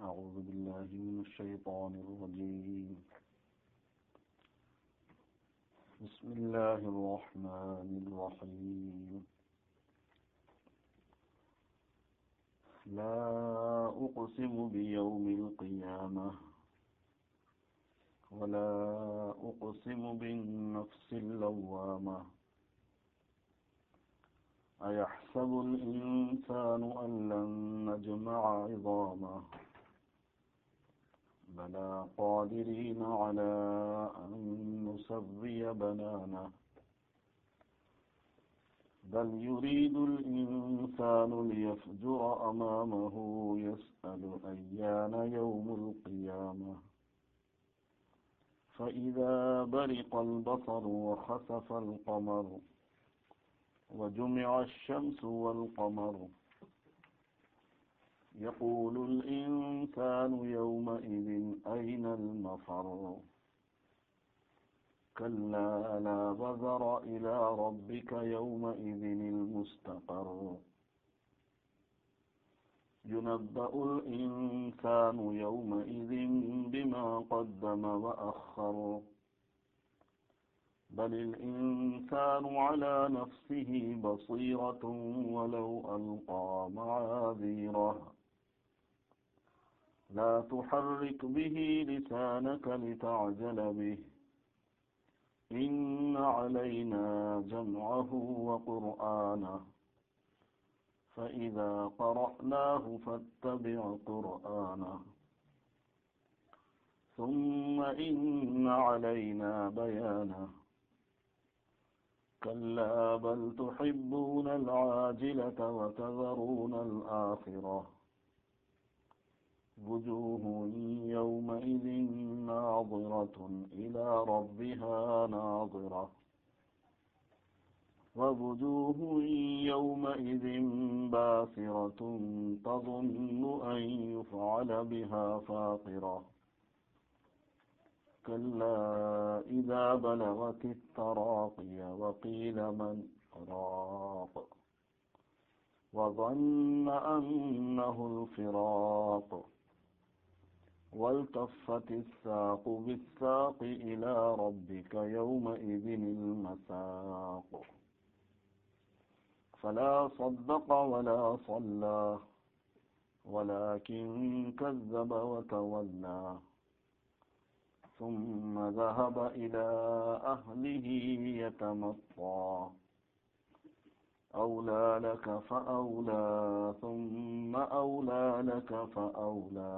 أعوذ بالله من الشيطان الرجيم. بسم الله الرحمن الرحيم. لا أقسم بيوم القيامة ولا أقسم بالنفس اللوامة أيحسب الإنسان أن لن نجمع عظامه بلى قادرين على أن نسوي بنانه بل يريد الإنسان ليفجر أمامه يسأل أيان يوم القيامة فإذا برق البصر وخسف القمر وجمع الشمس والقمر يقول الإنسان يومئذ أين المفر كلا لا وزر إلى ربك يومئذ المستقر ينبأ الإنسان يومئذ بما قدم وأخر بل الإنسان على نفسه بصيرة ولو ألقى معاذيره لا تحرك به لسانك لتعجل به إن علينا جمعه وقرآنه فإذا قرأناه فاتبع قرآنه ثم إن علينا بيانه كلا بل تحبون العاجلة وتذرون الآخرة وجوه يومئذ ناظرة إلى ربها ناظرة ووجوه يومئذ باسرة تظن أن يفعل بها فاقرة كلا إذا بلغت التراقي وقيل من راق وظن أنه الفراق والتفت الساق بالساق إلى ربك يومئذ المساق فلا صدق ولا صلى ولكن كذب وتولى ثم ذهب إلى أهله يتمطى أولى لك فأولى ثم أولى لك فأولى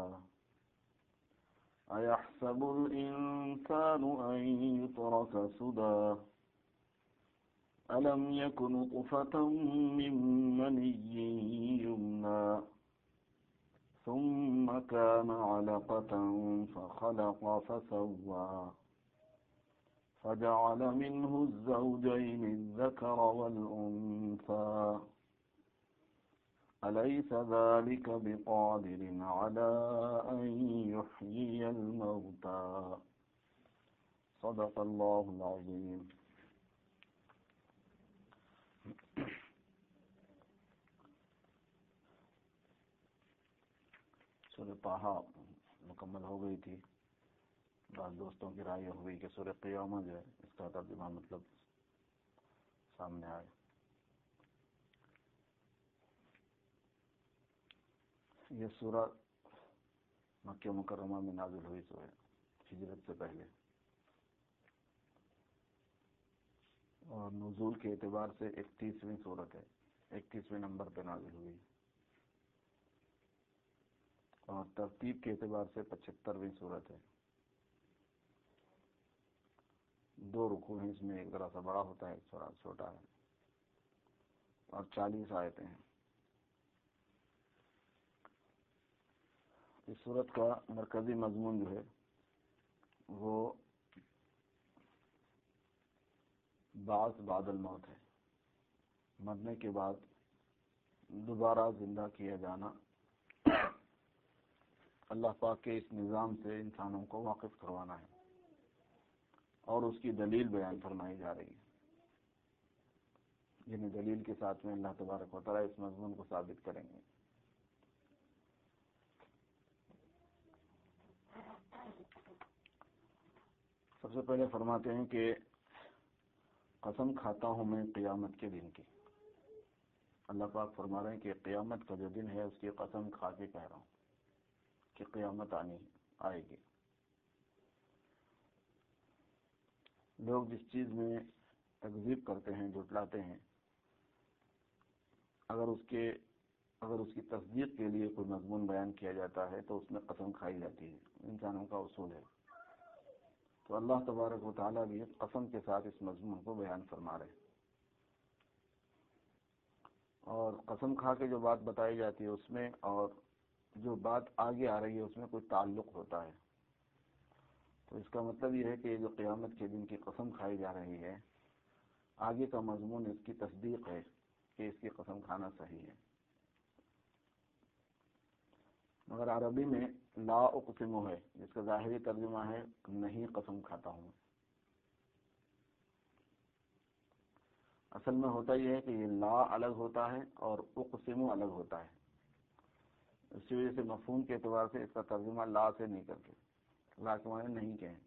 أيحسب الإنسان أن يترك سدى ألم يكن نطفة من مني يمنى ثم كان علقة فخلق فسوى فجعل منه الزوجين الذكر والأنثى أليس ذلك بقادر على أن يحيي الموتى صدق الله العظيم. سورہ طٰہٰ مکمل ہو گئی تھی. بعض دوستوں کی رائے ہو گئی کہ سورہ قیامہ جو ہے اس کا ترجمہ مطلب سامنے آئے. یہ سورہ مکہ مکرمہ میں نازل ہوئی سورہ ہجرت سے پہلے اور نزول کے اعتبار سے 31ویں سورت ہے. 31ویں نمبر پہ نازل ہوئی اور ترتیب کے اعتبار سے 75ویں سورت ہے. 2 رکوع ہیں اس میں، ایک ذرا سا بڑا ہوتا ہے، ایک تھوڑا چھوٹا ہے اور 40 آیتیں ہیں. اس سورت کا مرکزی مضمون جو ہے وہ بعث بعد الموت ہے. مرنے کے بعد دوبارہ زندہ کیا جانا، اللہ پاک کے اس نظام سے انسانوں کو واقف کروانا ہے اور اس کی دلیل بیان فرمائی جا رہی ہے. یعنی دلیل کے ساتھ میں اللہ تبارک و تعالیٰ اس مضمون کو ثابت کریں گے. سب سے پہلے فرماتے ہیں کہ قسم کھاتا ہوں میں قیامت کے دن کی. اللہ پاک فرما رہے ہیں کہ قیامت کا جو دن ہے اس کی قسم کھا کے کہہ رہا ہوں کہ قیامت آئے گی. لوگ جس چیز میں تکذیب کرتے ہیں، جھٹلاتے ہیں، اگر اس کی تصدیق کے لیے کوئی مضمون بیان کیا جاتا ہے تو اس میں قسم کھائی جاتی ہے. انسانوں کا اصول ہے. تو اللہ تبارک و تعالیٰ بھی قسم کے ساتھ اس مضمون کو بیان فرما رہے ہیں. اور قسم کھا کے جو بات بتائی جاتی ہے اس میں اور جو بات آگے آ رہی ہے اس میں کوئی تعلق ہوتا ہے. تو اس کا مطلب یہ ہے کہ یہ جو قیامت کے دن کی قسم کھائی جا رہی ہے، آگے کا مضمون اس کی تصدیق ہے کہ اس کی قسم کھانا صحیح ہے. مگر عربی میں لا اقسم ہے، جس کا ظاہری ترجمہ ہے نہیں قسم کھاتا ہوں. اصل میں ہوتا یہ ہے کہ یہ لا الگ ہوتا ہے اور اقسم الگ ہوتا ہے. اسی وجہ سے مفہوم کے اعتبار سے اس کا ترجمہ لا سے نہیں کرتے. لا کے معنی نہیں کہیں.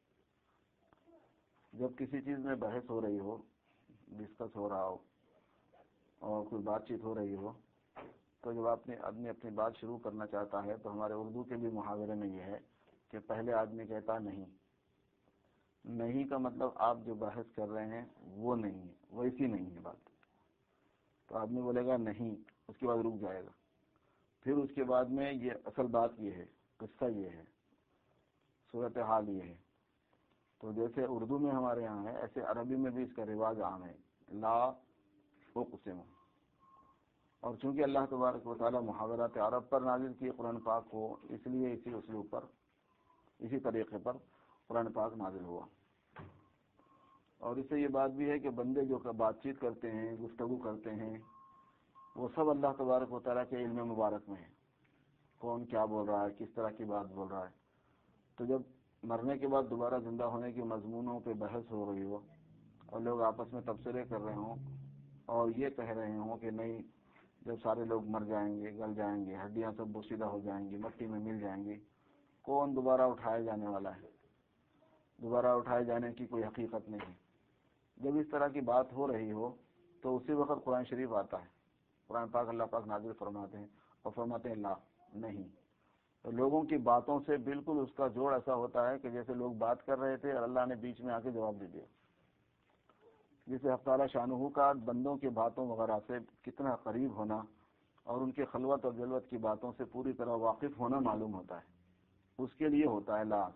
جب کسی چیز میں بحث ہو رہی ہو، ڈسکس ہو رہا ہو اور کوئی بات چیت ہو رہی ہو، تو جب آدمی اپنی بات شروع کرنا چاہتا ہے تو ہمارے اردو کے بھی محاورے میں یہ ہے کہ پہلے آدمی کہتا نہیں. نہیں کا مطلب آپ جو بحث کر رہے ہیں وہ نہیں ہے، ویسی نہیں ہے بات. تو آدمی بولے گا نہیں، اس کے بعد رک جائے گا. پھر اس کے بعد میں یہ اصل بات یہ ہے، قصہ یہ ہے، صورتحال یہ ہے. تو جیسے اردو میں ہمارے یہاں ہے ایسے عربی میں بھی اس کا رواج عام ہے، لا اقسم. اور چونکہ اللہ تبارک و تعالی محاورات عرب پر نازل کیے قرآن پاک کو، اس لیے اسی اسلوب پر، اسی طریقے پر قرآن پاک نازل ہوا. اور اس سے یہ بات بھی ہے کہ بندے جو بات چیت کرتے ہیں، گفتگو کرتے ہیں، وہ سب اللہ تبارک و تعالیٰ کے علم مبارک میں ہے. کون کیا بول رہا ہے، کس طرح کی بات بول رہا ہے. تو جب مرنے کے بعد دوبارہ زندہ ہونے کے مضمونوں پہ بحث ہو رہی ہو اور لوگ آپس میں تبصرے کر رہے ہوں اور یہ کہہ رہے ہوں کہ نہیں، جب سارے لوگ مر جائیں گے، گل جائیں گے، ہڈیاں سب بوسیدہ ہو جائیں گی، مٹی میں مل جائیں گی، کون دوبارہ اٹھایا جانے والا ہے؟ دوبارہ اٹھائے جانے کی کوئی حقیقت نہیں ہے. جب اس طرح کی بات ہو رہی ہو تو اسی وقت قرآن شریف آتا ہے. قرآن پاک اللہ پاک نازل فرماتے ہیں اور فرماتے ہیں لا، نہیں. تو لوگوں کی باتوں سے بالکل اس کا جوڑ ایسا ہوتا ہے کہ جیسے لوگ بات کر رہے تھے اور اللہ نے بیچ میں آ کے جواب دے دیا. جسے حق تعالی شانہ کا بندوں کی باتوں وغیرہ سے کتنا قریب ہونا اور ان کے خلوت اور جلوت کی باتوں سے پوری طرح واقف ہونا معلوم ہوتا ہے. اس کے لیے ہوتا ہے لا،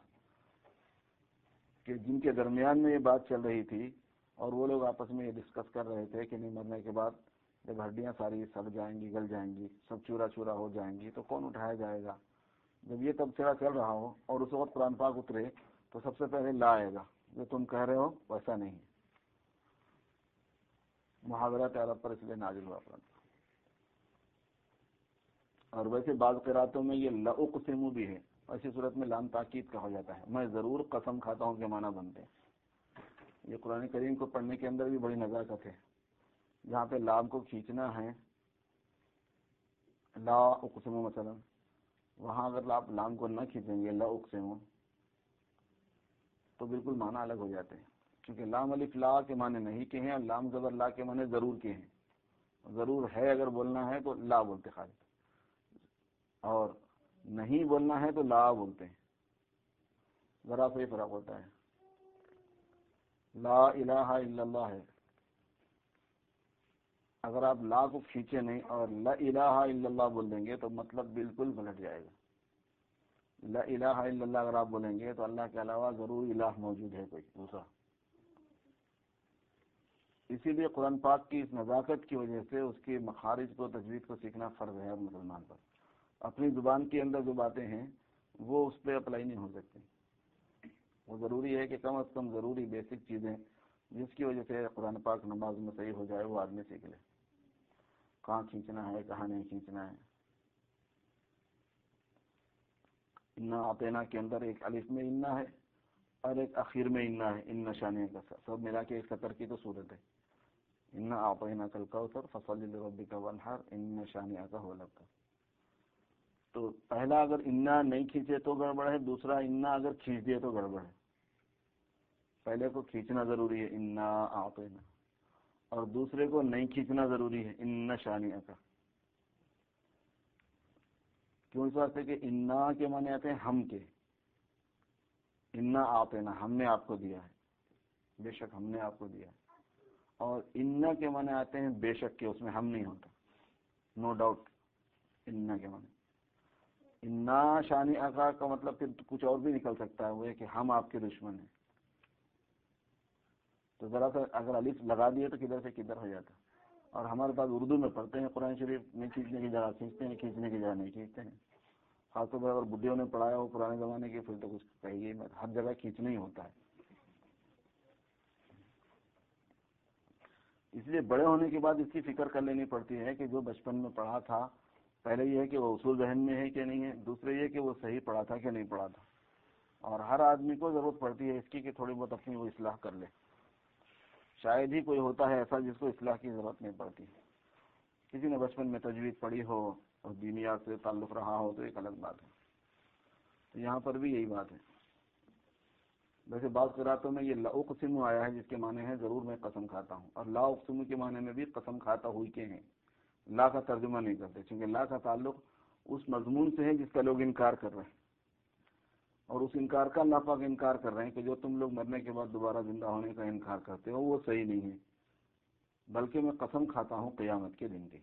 کہ جن کے درمیان میں یہ بات چل رہی تھی اور وہ لوگ آپس میں یہ ڈسکس کر رہے تھے کہ نہیں، مرنے کے بعد جب ہڈیاں ساری سڑ جائیں گی، گل جائیں گی، سب چورا چورا ہو جائیں گی، تو کون اٹھایا جائے گا؟ جب یہ تبصرہ چل رہا ہو اور اس وقت قرآن پاک اترے تو سب سے پہلے لا آئے گا. جو تم کہہ رہے ہو ویسا نہیں. محاورات عرب پر اس لیے نازل ہوا قرآن. اور ویسے بعض قراتوں میں یہ لأقسم بھی ہے. ایسی صورت میں لام تاکید کا ہو جاتا ہے، میں ضرور قسم کھاتا ہوں کے معنی بنتے ہیں. یہ قرآن کریم کو پڑھنے کے اندر بھی بڑی نزاکت ہے. جہاں پہ لام کو کھینچنا ہے، لا اقسم مثلا، وہاں اگر آپ لام کو نہ کھینچیں گے لا اقسم تو بالکل معنی الگ ہو جاتے ہیں. کیونکہ لام الف لا کے معنی نہیں کے ہیں اور لام زبر لا کے معنی ضرور کے ہیں. ضرور ہے اگر بولنا ہے تو لا بولتے خالی، اور نہیں بولنا ہے تو لا بولتے ہیں. ذرا سا ہی فرق ہوتا ہے. لا الہ الا اللہ ہے، اگر آپ لا کو کھینچے نہیں اور لا الہ الا اللہ بول دیں گے تو مطلب بالکل پلٹ جائے گا. لا الہ الا اللہ اگر آپ بولیں گے تو اللہ کے علاوہ ضرور الہ موجود ہے کوئی دوسرا. اسی لیے قرآن پاک کی اس نزاکت کی وجہ سے اس کی مخارج کو، تجوید کو سیکھنا فرض ہے مسلمان پر. اپنی زبان کے اندر جو باتیں ہیں وہ اس پہ اپلائی نہیں ہو سکتی. وہ ضروری ہے کہ کم از کم ضروری بیسک چیزیں جس کی وجہ سے قرآن پاک نماز میں صحیح ہو جائے وہ آدمی سیکھ لے. کہاں کھینچنا ہے، کہاں نہیں کھینچنا ہے. انا اعطینا کے اندر ایک الف میں انا ہے اور ایک اخیر میں انا ہے. ان نشانے کا سب ملا کے ایک سطر کی تو صورت ہے. انا اعطینا کل کوثر فصلی لربک وانحر ان شانئک هو الابتر. تو پہلا اگر انا نہیں کھینچے تو گڑبڑ ہے، دوسرا انا اگر کھینچ دیے تو گڑبڑ ہے. پہلے کو کھینچنا ضروری ہے انا اعطینا، اور دوسرے کو نہیں کھینچنا ضروری ہے ان شانئک۔ کیوں؟ اس واسطے کہ انا کے معنی آتے ہیں ہم کے، انا اعطینا ہم نے آپ کو دیا ہے، بے شک ہم نے آپ کو دیا ہے، اور انا کے معنی آتے ہیں بے شک کے، اس میں ہم نہیں ہوتا، نو ڈاؤٹ۔ انا کے معنی انا شانی اقا کا مطلب پھر کچھ اور بھی نکل سکتا ہے، وہ ہے کہ ہم آپ کے دشمن ہیں، تو ذرا سا اگر الف لگا دیے تو کدھر سے کدھر ہو جاتا۔ اور ہمارے پاس اردو میں پڑھتے ہیں قرآن شریف میں کھینچنے کی جگہ کھینچتے ہیں، کھینچنے کی جگہ نہیں کھینچتے ہیں، خاص طور پر اگر بڈھیوں نے پڑھایا ہو پرانے زمانے کے پھر تو کچھ کہیے مت، ہر جگہ کھینچنا ہی ہوتا ہے۔ اس لیے بڑے ہونے کے بعد اس کی فکر کر لینی پڑتی ہے کہ جو بچپن میں پڑھا تھا، پہلے یہ ہے کہ وہ اصول ذہن میں ہے کہ نہیں ہے، دوسرے یہ کہ وہ صحیح پڑھا تھا کہ نہیں پڑھا تھا، اور ہر آدمی کو ضرورت پڑتی ہے اس کی کہ تھوڑی بہت اپنی وہ اصلاح کر لے۔ شاید ہی کوئی ہوتا ہے ایسا جس کو اصلاح کی ضرورت نہیں پڑتی۔ کسی نے بچپن میں تجوید پڑھی ہو اور دینیات سے تعلق رہا ہو تو ایک الگ بات ہے، تو یہاں پر بھی یہی بات ہے۔ ویسے بعض قراتوں میں یہ لا اقسم آیا ہے جس کے معنی ہے ضرور میں قسم کھاتا ہوں، اور لا اقسم کے معنی میں بھی قسم کھاتا ہوئی کے ہیں، لا کا ترجمہ نہیں کرتے، چونکہ لا کا تعلق اس مضمون سے ہے جس کا لوگ انکار کر رہے ہیں، اور اس انکار کا اللہ پاک انکار کر رہے ہیں کہ جو تم لوگ مرنے کے بعد دوبارہ زندہ ہونے کا انکار کرتے ہو وہ صحیح نہیں ہے، بلکہ میں قسم کھاتا ہوں قیامت کے دن کی،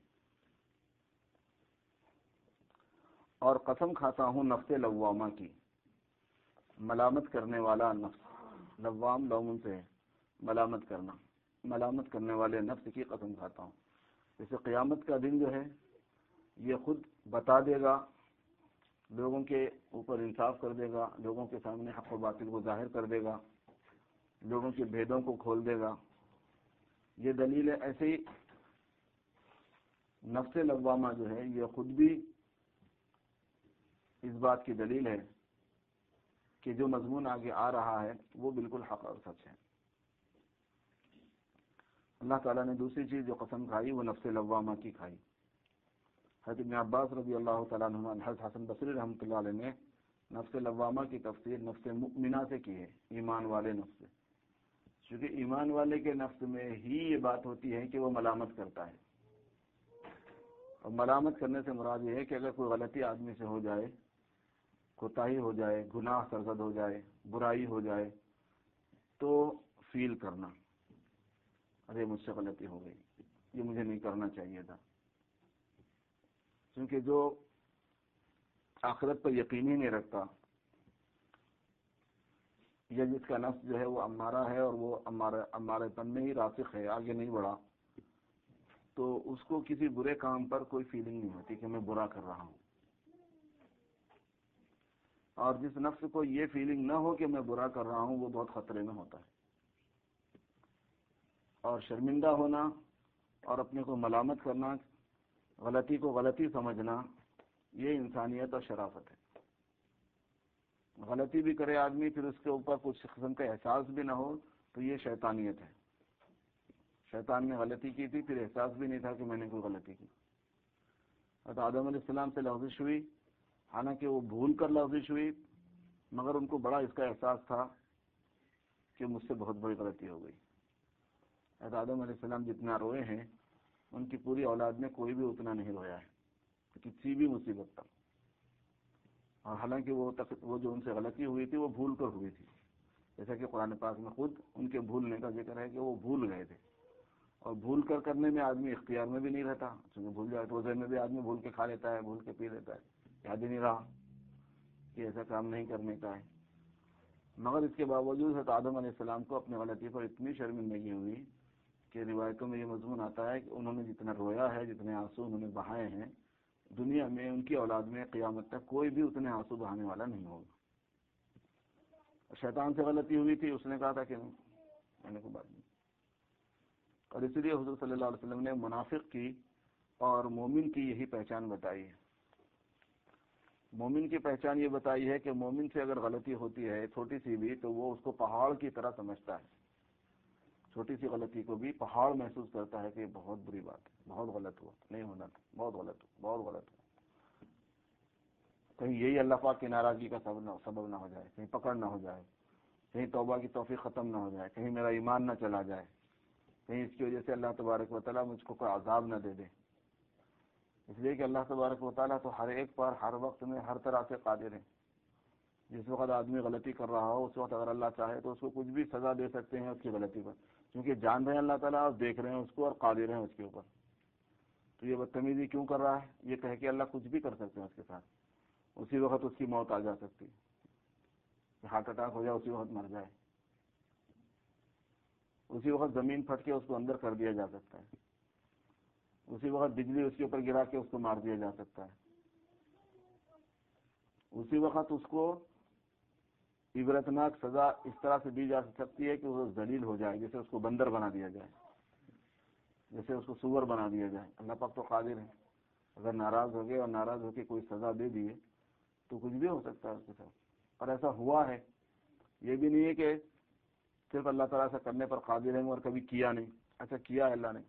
اور قسم کھاتا ہوں نفس لوامہ کی، ملامت کرنے والا نفس، لوام لومن سے ہے ملامت کرنا، ملامت کرنے والے نفس کی قسم کھاتا ہوں۔ جیسے قیامت کا دن جو ہے یہ خود بتا دے گا، لوگوں کے اوپر انصاف کر دے گا، لوگوں کے سامنے حق و باطل کو ظاہر کر دے گا، لوگوں کے بھیدوں کو کھول دے گا۔ یہ دلیل ہے، ایسے ہی نفس لوامہ جو ہے یہ خود بھی اس بات کی دلیل ہے کہ جو مضمون آگے آ رہا ہے وہ بالکل حق اور سچ ہے۔ اللہ تعالیٰ نے دوسری چیز جو قسم کھائی وہ نفس لوامہ کی کھائی۔ حضرت ابن عباس رضی اللہ تعالیٰ عنہ، حضرت حسن بصری رحمۃ اللہ علیہ نے نفس لوامہ کی تفسیر نفس مؤمنہ سے کی ہے، ایمان والے نفس سے، کیونکہ ایمان والے کے نفس میں ہی یہ بات ہوتی ہے کہ وہ ملامت کرتا ہے، اور ملامت کرنے سے مراد یہ ہے کہ اگر کوئی غلطی آدمی سے ہو جائے، کوتاہی ہو جائے، گناہ سرزد ہو جائے، برائی ہو جائے، تو فیل کرنا، ارے مجھ سے غلطی ہو گئی، یہ مجھے نہیں کرنا چاہیے تھا۔ کیونکہ جو آخرت پر یقین ہی نہیں رکھتا، یا جس کا نفس جو ہے وہ امارہ ہے اور وہ امارے پن میں ہی راسخ ہے، آگے نہیں بڑھا، تو اس کو کسی برے کام پر کوئی فیلنگ نہیں ہوتی کہ میں برا کر رہا ہوں، اور جس نفس کو یہ فیلنگ نہ ہو کہ میں برا کر رہا ہوں وہ بہت خطرے میں ہوتا ہے۔ اور شرمندہ ہونا اور اپنے کو ملامت کرنا، غلطی کو غلطی سمجھنا، یہ انسانیت اور شرافت ہے۔ غلطی بھی کرے آدمی پھر اس کے اوپر کچھ قسم کا احساس بھی نہ ہو تو یہ شیطانیت ہے۔ شیطان نے غلطی کی تھی، پھر احساس بھی نہیں تھا کہ میں نے کوئی غلطی کی۔ حضرت آدم علیہ السلام سے لغزش ہوئی، حالانکہ وہ بھول کر لغزش ہوئی، مگر ان کو بڑا اس کا احساس تھا کہ مجھ سے بہت بڑی غلطی ہو گئی۔ حضرت آدم علیہ السلام جتنا روئے ہیں ان کی پوری اولاد میں کوئی بھی اتنا نہیں رویا ہے کسی بھی مصیبت پر، اور حالانکہ وہ جو ان سے غلطی ہوئی تھی وہ بھول کر ہوئی تھی، جیسا کہ قرآن پاک میں خود ان کے بھولنے کا ذکر ہے کہ وہ بھول گئے تھے، اور بھول کر کرنے میں آدمی اختیار میں بھی نہیں رہتا، چونکہ بھول جائے تو روزے میں بھی آدمی بھول کے کھا لیتا ہے، بھول کے پی لیتا ہے، یاد ہی نہیں رہا کہ ایسا کام نہیں کرنے کا ہے۔ مگر اس کے باوجود حضرت آدم علیہ السلام کو اپنی غلطی پر اتنی شرمندگی ہوئی کہ روایتوں میں یہ مضمون آتا ہے کہ انہوں نے جتنا رویا ہے، جتنے آنسو انہوں نے بہائے ہیں، دنیا میں ان کی اولاد میں قیامت تک کوئی بھی اتنے آنسو بہانے والا نہیں ہوگا۔ شیطان سے غلطی ہوئی تھی، اس نے کہا تھا کہ میں نے کوئی بات نہیں، اور اسی لیے حضور صلی اللہ علیہ وسلم نے منافق کی اور مومن کی یہی پہچان بتائی ہے۔ مومن کی پہچان یہ بتائی ہے کہ مومن سے اگر غلطی ہوتی ہے تھوڑی سی بھی تو وہ اس کو پہاڑ کی طرح سمجھتا ہے، چھوٹی سی غلطی کو بھی پہاڑ محسوس کرتا ہے کہ یہ بہت بری بات ہے، بہت غلط ہوا، نہیں ہونا تھا، بہت غلط ہوا، بہت غلط ہوا، کہیں یہی اللہ پاک کی ناراضگی کا سبب نہ ہو جائے، کہیں پکڑ نہ ہو جائے، کہیں توبہ کی توفیق ختم نہ ہو جائے، کہیں میرا ایمان نہ چلا جائے، کہیں اس کی وجہ سے اللہ تبارک و تعالیٰ مجھ کو کوئی عذاب نہ دے دے. اس لیے کہ اللہ تبارک و تعالیٰ تو ہر ایک پر ہر وقت میں ہر طرح سے قادر ہے. جس وقت آدمی غلطی کر رہا ہو اس وقت اگر اللہ چاہے تو اس کو کچھ بھی سزا دے سکتے ہیں اس کی غلطی پر، کیونکہ جان رہے ہیں اللہ تعالیٰ اور دیکھ رہے ہیں اس کو اور قادر ہیں اس کے اوپر. تو یہ بدتمیزی کیوں کر رہا ہے؟ یہ کہہ کے اللہ کچھ بھی کر سکتے ہیں اس کے ساتھ. اسی وقت اس کی موت آ جا سکتی ہے، ہارٹ اٹیک ہو جائے اسی وقت مر جائے، اسی وقت زمین پھٹ کے اس کو اندر کر دیا جا سکتا ہے، اسی وقت بجلی اس کے اوپر گرا کے اس کو مار دیا جا سکتا ہے، اسی وقت اس کو عبرتناک سزا اس طرح سے دی جا سکتی ہے کہ وہ ذلیل ہو جائے، جیسے اس کو بندر بنا دیا جائے، جیسے اس کو سور بنا دیا جائے. اللہ پاک تو قادر ہے، اگر ناراض ہو گئے اور ناراض ہو کے کوئی سزا دے دیے تو کچھ بھی ہو سکتا ہے اس کے ساتھ. اور ایسا ہوا ہے، یہ بھی نہیں ہے کہ صرف اللہ تعالیٰ سے کرنے پر قادر ہیں اور کبھی کیا نہیں. ایسا کیا ہے اللہ نے.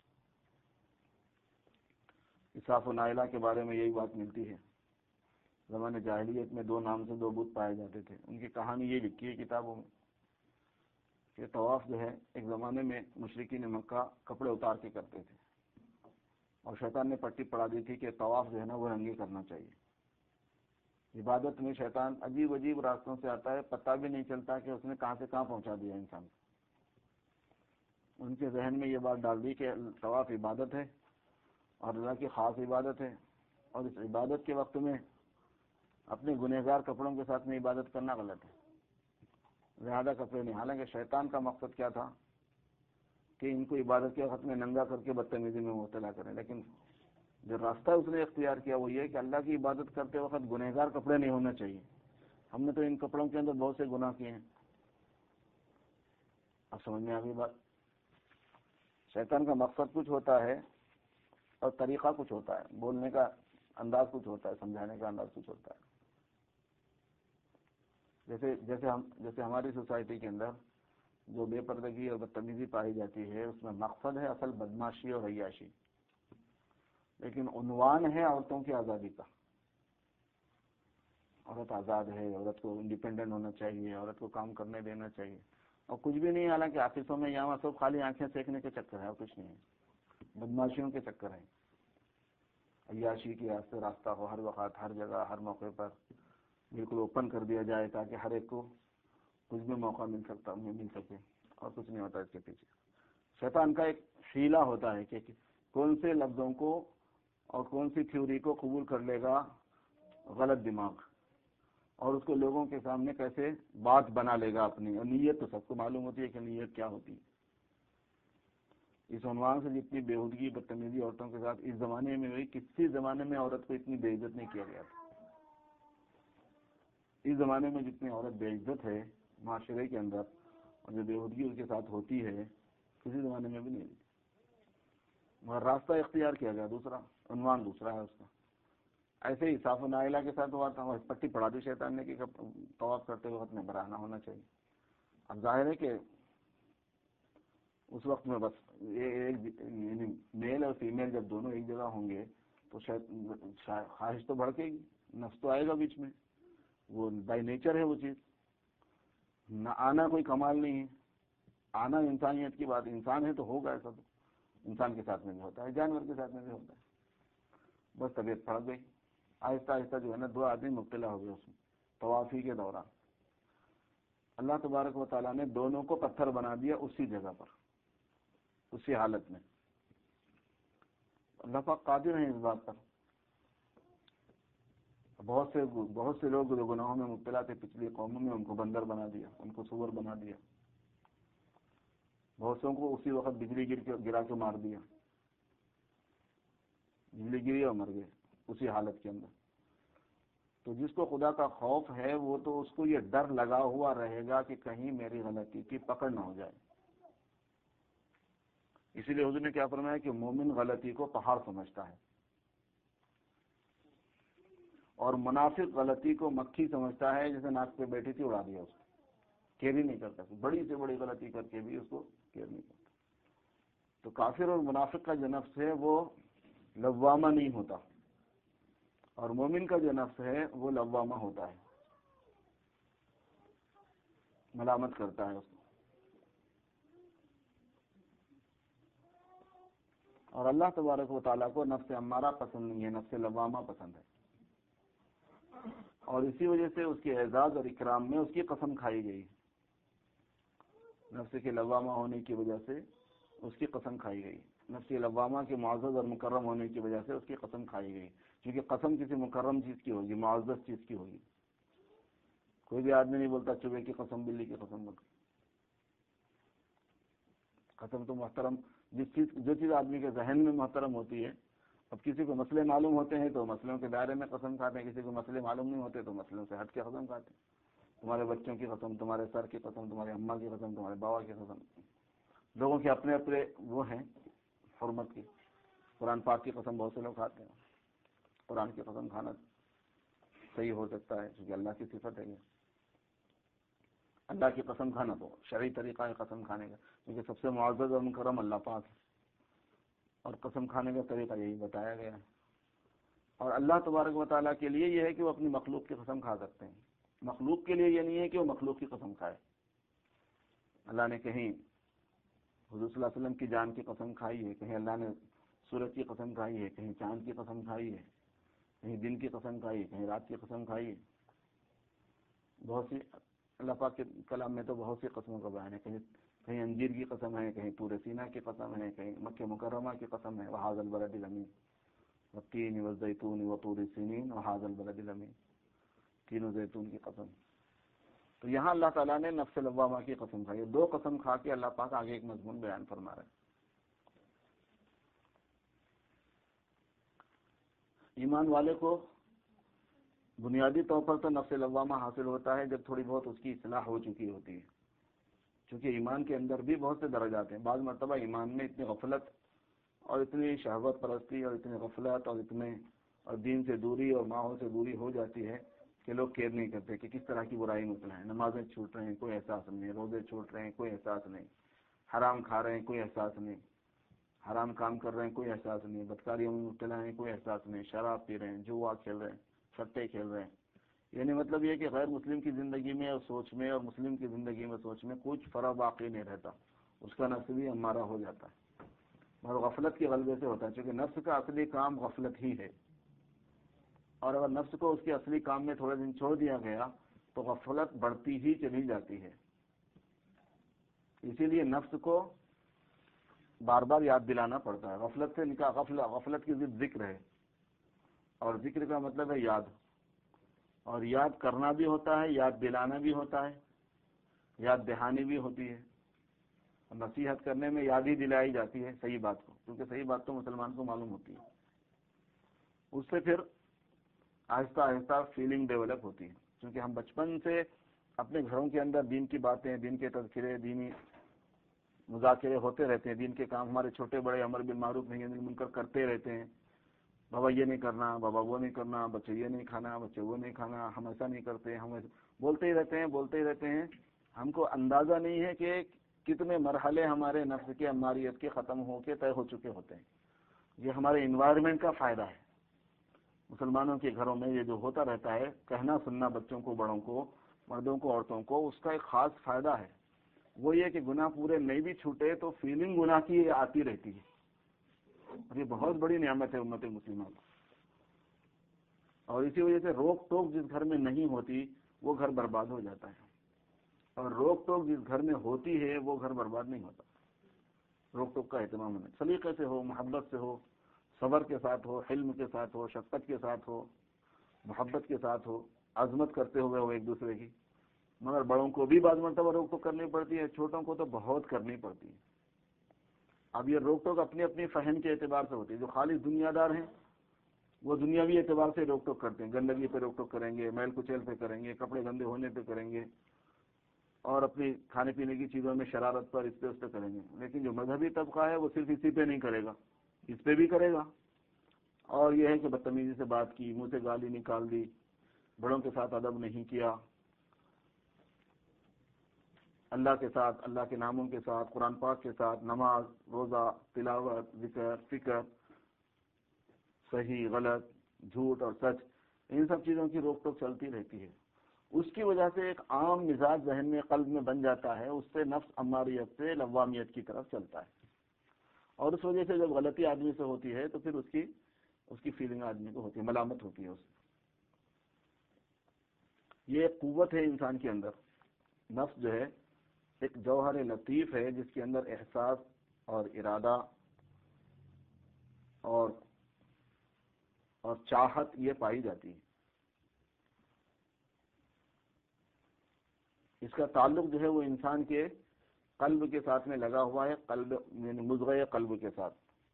اسحاق و نائلہ کے بارے میں یہی بات ملتی ہے. زمانے جاہلیت میں 2 نام سے 2 بت پائے جاتے تھے. ان کی کہانی یہ لکھی ہے کتابوں میں کہ طواف جو ہے ایک زمانے میں مشرکین مکہ کپڑے اتار کے کرتے تھے، اور شیطان نے پٹی پڑھا دی تھی کہ طواف جو ہے نا وہ ننگے کرنا چاہیے. عبادت میں شیطان عجیب عجیب راستوں سے آتا ہے، پتہ بھی نہیں چلتا کہ اس نے کہاں سے کہاں پہنچا دیا انسان کو. ان کے ذہن میں یہ بات ڈال دی کہ طواف عبادت ہے اور اللہ کی خاص عبادت ہے، اور اس عبادت کے وقت میں اپنے گنہگار کپڑوں کے ساتھ میں عبادت کرنا غلط ہے، زیادہ کپڑے نہیں. حالانکہ شیطان کا مقصد کیا تھا کہ ان کو عبادت کے وقت میں ننگا کر کے بدتمیزی میں مبتلا کریں، لیکن جو راستہ اس نے اختیار کیا وہ یہ کہ اللہ کی عبادت کرتے وقت گنہگار کپڑے نہیں ہونا چاہیے. ہم نے تو ان کپڑوں کے اندر بہت سے گناہ کیے ہیں. اب سمجھ میں آ گئی بات. شیطان کا مقصد کچھ ہوتا ہے اور طریقہ کچھ ہوتا ہے، بولنے کا انداز کچھ ہوتا ہے، سمجھانے کا انداز کچھ ہوتا ہے. جیسے ہماری سوسائٹی کے اندر جو بے پردگی اور بدتمیزی پائی جاتی ہے اس میں مقصد ہے اصل بدماشی اور عیاشی، لیکن عنوان ہے عورتوں کی آزادی کا. عورت آزاد ہے، عورت کو انڈیپینڈنٹ ہونا چاہیے، عورت کو کام کرنے دینا چاہیے، اور کچھ بھی نہیں. حالانکہ آفسوں میں یہاں سب خالی آنکھیں سینکنے کے چکر ہے اور کچھ نہیں ہے، بدماشیوں کے چکر ہیں. عیاشی کے راستہ ہو ہر وقت ہر جگہ ہر موقع پر بالکل اوپن کر دیا جائے تاکہ ہر ایک کو کچھ بھی موقع مل سکے، اور کچھ نہیں ہوتا اس کے پیچھے. شیطان کا ایک حیلہ ہوتا ہے کہ کون سے لفظوں کو اور کون سی تھیوری کو قبول کر لے گا غلط دماغ، اور اس کو لوگوں کے سامنے کیسے بات بنا لے گا اپنی. اور نیت تو سب کو معلوم ہوتی ہے کہ نیت کیا ہوتی ہے. اس عنوان سے جتنی بےہودگی بدتمیزی عورتوں کے ساتھ اس زمانے میں ہوئی، کسی زمانے میں عورت کو اتنی بے عزت نہیں کیا گیا تھا. اس زمانے میں جتنی عورت بے عزت ہے معاشرے کے اندر اور جو بےہودگی اس کے ساتھ ہوتی ہے کسی زمانے میں بھی نہیں ہوئی. مگر راستہ اختیار کیا گیا دوسرا، عنوان دوسرا ہے اس کا. ایسے ہی صاف و نائلہ کے ساتھ ہوا تھا، پٹی پڑھا دی شیطان نے کہ طواف کرتے وقت میں براہ نہ ہونا چاہیے. اب ظاہر ہے کہ اس وقت میں بس یعنی میل اور فیمیل جب دونوں ایک جگہ ہوں گے تو خواہش تو بھڑکے گی، نفس تو آئے گا بیچ میں. وہ بائی نیچر ہے وہ چیز. نہ آنا کوئی کمال نہیں ہے، آنا انسانیت کی بات. انسان ہے تو ہوگا ایسا، تو انسان کے ساتھ میں بھی ہوتا ہے، جانور کے ساتھ میں بھی ہوتا ہے. بس طبیعت پھڑک گئی. آہستہ آہستہ جو ہے نا 2 آدمی مبتلا ہو گئے اس میں طوافی کے دوران. اللہ تبارک و تعالیٰ نے دونوں کو پتھر بنا دیا اسی جگہ پر، اسی حالت میں. اللہ پاک قادر ہیں اس بات پر. بہت سے لوگ جو گناہوں میں مبتلا تھے پچھلی قوموں میں، ان کو بندر بنا دیا، ان کو سور بنا دیا. بہت سوں کو اسی وقت بجلی گرا کے مار دیا، بجلی گری اور مر گئے اسی حالت کے اندر. تو جس کو خدا کا خوف ہے وہ تو اس کو یہ ڈر لگا ہوا رہے گا کہ کہیں میری غلطی کی پکڑ نہ ہو جائے. اسی لیے حضور نے کیا فرمایا کہ مومن غلطی کو پہاڑ سمجھتا ہے، اور منافق غلطی کو مکھی سمجھتا ہے، جیسے ناک پہ بیٹھی تھی اڑا دیا اس کو، کیئر ہی نہیں کرتا. بڑی سے بڑی غلطی کر کے بھی اس کو کیئر نہیں کرتا. تو کافر اور منافق کا جو نفس ہے وہ لوامہ نہیں ہوتا، اور مومن کا جو نفس ہے وہ لوامہ ہوتا ہے. ملامت کرتا ہے اس کو. اور اللہ تبارک و تعالیٰ کو نفس امارہ پسند نہیں ہے، نفس لوامہ پسند ہے. اور اسی وجہ سے اس کے اعزاز اور اکرام میں اس کی قسم کھائی گئی. نفس کے لوامہ ہونے کی وجہ سے اس کی قسم کھائی گئی. نفس لوامہ کے معزز اور مکرم ہونے کی وجہ سے اس کی قسم کھائی گئی. کیونکہ قسم کسی مکرم چیز کی ہوگی، معزز چیز کی ہوگی. کوئی بھی آدمی نہیں بولتا چوہے کی قسم، بلی کی قسم بول. قسم تو محترم، جو چیز آدمی کے ذہن میں محترم ہوتی ہے. اب کسی کو مسئلے معلوم ہوتے ہیں تو مسئلوں کے دائرے میں قسم کھاتے ہیں، کسی کو مسئلے معلوم نہیں ہوتے تو مسئلوں سے ہٹ کے قسم کھاتے ہیں. تمہارے بچوں کی قسم، تمہارے سر کی قسم، تمہاری اماں کی قسم، تمہارے بابا کی قسم. لوگوں کے اپنے اپنے وہ ہیں حرمت کی. قرآن پاک کی قسم بہت سے لوگ کھاتے ہیں. قرآن کی قسم کھانا صحیح ہو سکتا ہے کیونکہ اللہ کی صفت ہے یہ. اللہ کی قسم کھانا تو شرعی طریقہ ہے قسم کھانے کا، کیونکہ سب سے معزز اور مکرم اللہ پاک ہے، اور قسم کھانے کا طریقہ یہی بتایا گیا ہے. اور اللہ تبارک و تعالیٰ کے لیے یہ ہے کہ وہ اپنی مخلوق کی قسم کھا سکتے ہیں. مخلوق کے لیے یہ نہیں ہے کہ وہ مخلوق کی قسم کھائے. اللہ نے کہیں حضور صلی اللہ علیہ وسلم کی جان کی قسم کھائی ہے، کہیں اللہ نے سورج کی قسم کھائی ہے، کہیں چاند کی قسم کھائی ہے، کہیں دن کی قسم کھائی ہے، کہیں رات کی قسم کھائی ہے. بہت سی اللہ پاک کے کلام میں تو بہت سی قسموں کا بیان ہے. کہیں انجیر کی قسم ہے، کہیں طور سینا کی قسم ہے، کہیں مکہ مکرمہ کی قسم ہے، وہذا البلد الامین والتین والزیتون وطور سینین وہذا البلد الامین، تین و زیتون کی قسم. تو یہاں اللہ تعالیٰ نے نفس لوامہ کی قسم کھائی. دو قسم کھا کے اللہ پاک آگے ایک مضمون بیان فرما رہے ہیں. ایمان والے کو بنیادی طور پر تو نفس لوامہ حاصل ہوتا ہے جب تھوڑی بہت اس کی اصلاح ہو چکی ہوتی ہے. چونکہ ایمان کے اندر بھی بہت سے درجات ہیں. بعض مرتبہ ایمان میں اتنی غفلت اور اتنی شہوت پرستی اور اتنی غفلت اور دین سے دوری اور ماحول سے دوری ہو جاتی ہے کہ لوگ کیئر نہیں کرتے کہ کس طرح کی برائی مبتلا ہیں. نمازیں چھوٹ رہے ہیں، کوئی احساس نہیں. روزے چھوٹ رہے ہیں، کوئی احساس نہیں. حرام کھا رہے ہیں، کوئی احساس نہیں. حرام کام کر رہے ہیں، کوئی احساس نہیں. بدکاریوں میں مبتلا ہیں، کوئی احساس نہیں. شراب پی رہے ہیں، جوا کھیل رہے ہیں، سٹے کھیل رہے ہیں. یعنی مطلب یہ کہ غیر مسلم کی زندگی میں اور سوچ میں اور مسلم کی زندگی میں سوچ میں کچھ فرق باقی نہیں رہتا. اس کا نفس بھی ہمارا ہو جاتا ہے اور غفلت کے غلبے سے ہوتا ہے. چونکہ نفس کا اصلی کام غفلت ہی ہے، اور اگر نفس کو اس کے اصلی کام میں تھوڑے دن چھوڑ دیا گیا تو غفلت بڑھتی ہی چلی جاتی ہے. اسی لیے نفس کو بار بار یاد دلانا پڑتا ہے. غفلت سے نکاح، غفلت کی ضد ذکر ہے، اور ذکر کا مطلب ہے یاد. اور یاد کرنا بھی ہوتا ہے، یاد دلانا بھی ہوتا ہے، یاد دہانی بھی ہوتی ہے. نصیحت کرنے میں یاد ہی دلائی جاتی ہے صحیح بات کو، کیونکہ صحیح بات تو مسلمان کو معلوم ہوتی ہے. اس سے پھر آہستہ آہستہ فیلنگ ڈیولپ ہوتی ہے. کیونکہ ہم بچپن سے اپنے گھروں کے اندر دین کی باتیں، دین کے تذکرے، دینی مذاکرے ہوتے رہتے ہیں. دین کے کام ہمارے چھوٹے بڑے امر بالمعروف نہی عن المنکر کرتے رہتے ہیں. بابا یہ نہیں کرنا، بابا وہ نہیں کرنا، بچے یہ نہیں کھانا، بچے وہ نہیں کھانا، ہم ایسا نہیں کرتے، ہم بولتے ہی رہتے ہیں. ہم کو اندازہ نہیں ہے کہ کتنے مرحلے ہمارے نفس کے اماریت کے ختم ہو کے طے ہو چکے ہوتے ہیں. یہ ہمارے انوائرمنٹ کا فائدہ ہے. مسلمانوں کے گھروں میں یہ جو ہوتا رہتا ہے، کہنا سننا بچوں کو، بڑوں کو، مردوں کو، عورتوں کو، اس کا ایک خاص فائدہ ہے. وہ یہ کہ گناہ پورے نہیں بھی چھوٹے تو فیلنگ گناہ کی آتی رہتی ہے. اور یہ بہت بڑی نعمت ہے امت مسلمہ کو. اور اسی وجہ سے روک ٹوک جس گھر میں نہیں ہوتی وہ گھر برباد ہو جاتا ہے، اور روک ٹوک جس گھر میں ہوتی ہے وہ گھر برباد نہیں ہوتا. روک ٹوک کا اہتمام ہونا، سلیقے سے ہو، محبت سے ہو، صبر کے ساتھ ہو، حلم کے ساتھ ہو، شفقت کے ساتھ ہو، محبت کے ساتھ ہو، عظمت کرتے ہوئے ہو ایک دوسرے کی. مگر بڑوں کو بھی بعض مرتبہ روک ٹوک کرنی پڑتی ہے، چھوٹوں کو تو بہت کرنی پڑتی ہے. اب یہ روک ٹوک اپنی اپنی فہم کے اعتبار سے ہوتی ہے. جو خالص دنیا دار ہیں وہ دنیاوی اعتبار سے روک ٹوک کرتے ہیں. گندگی پہ روک ٹوک کریں گے، میل کچیل پہ کریں گے، کپڑے گندے ہونے پہ کریں گے، اور اپنی کھانے پینے کی چیزوں میں شرارت پر اس پہ کریں گے. لیکن جو مذہبی طبقہ ہے وہ صرف اسی پہ نہیں کرے گا، اس پہ بھی کرے گا. اور یہ ہے کہ بدتمیزی سے بات کی، منہ سے گالی نکال دی، بڑوں کے ساتھ ادب نہیں کیا، اللہ کے ساتھ، اللہ کے ناموں کے ساتھ، قرآن پاک کے ساتھ، نماز، روزہ، تلاوت، ذکر، فکر، صحیح غلط، جھوٹ اور سچ، ان سب چیزوں کی روک ٹوک چلتی رہتی ہے. اس کی وجہ سے ایک عام مزاج ذہن میں قلب میں بن جاتا ہے، اس سے نفس اماریت سے لوامیت کی طرف چلتا ہے، اور اس وجہ سے جب غلطی آدمی سے ہوتی ہے تو پھر اس کی فیلنگ آدمی کو ہوتی ہے، ملامت ہوتی ہے اس سے۔ یہ ایک قوت ہے انسان کے اندر، نفس جو ہے ایک جوہر لطیف ہے جس کے اندر احساس اور ارادہ اور چاہت یہ پائی جاتی ہے۔ اس کا تعلق جو ہے وہ انسان کے قلب کے ساتھ میں لگا ہوا ہے، قلب یعنی مضغہ قلب کے ساتھ۔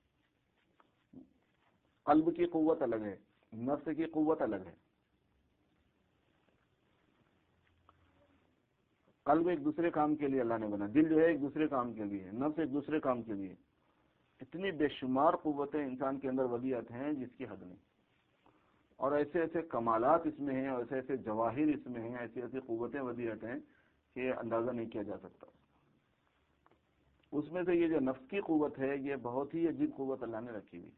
قلب کی قوت الگ ہے، نفس کی قوت الگ ہے۔ قلب ایک دوسرے کام کے لیے اللہ نے بنا، دل جو ہے ایک دوسرے کام کے لیے، نفس ایک دوسرے کام کے لیے۔ اتنی بے شمار قوتیں انسان کے اندر ودیعت ہیں جس کی حد نہیں، اور ایسے ایسے کمالات اس میں ہیں، اور ایسے ایسے جواہر اس میں ہیں، ایسی ایسی قوتیں ودیعت ہیں کہ اندازہ نہیں کیا جا سکتا۔ اس میں سے یہ جو نفس کی قوت ہے یہ بہت ہی عجیب قوت اللہ نے رکھی ہوئی،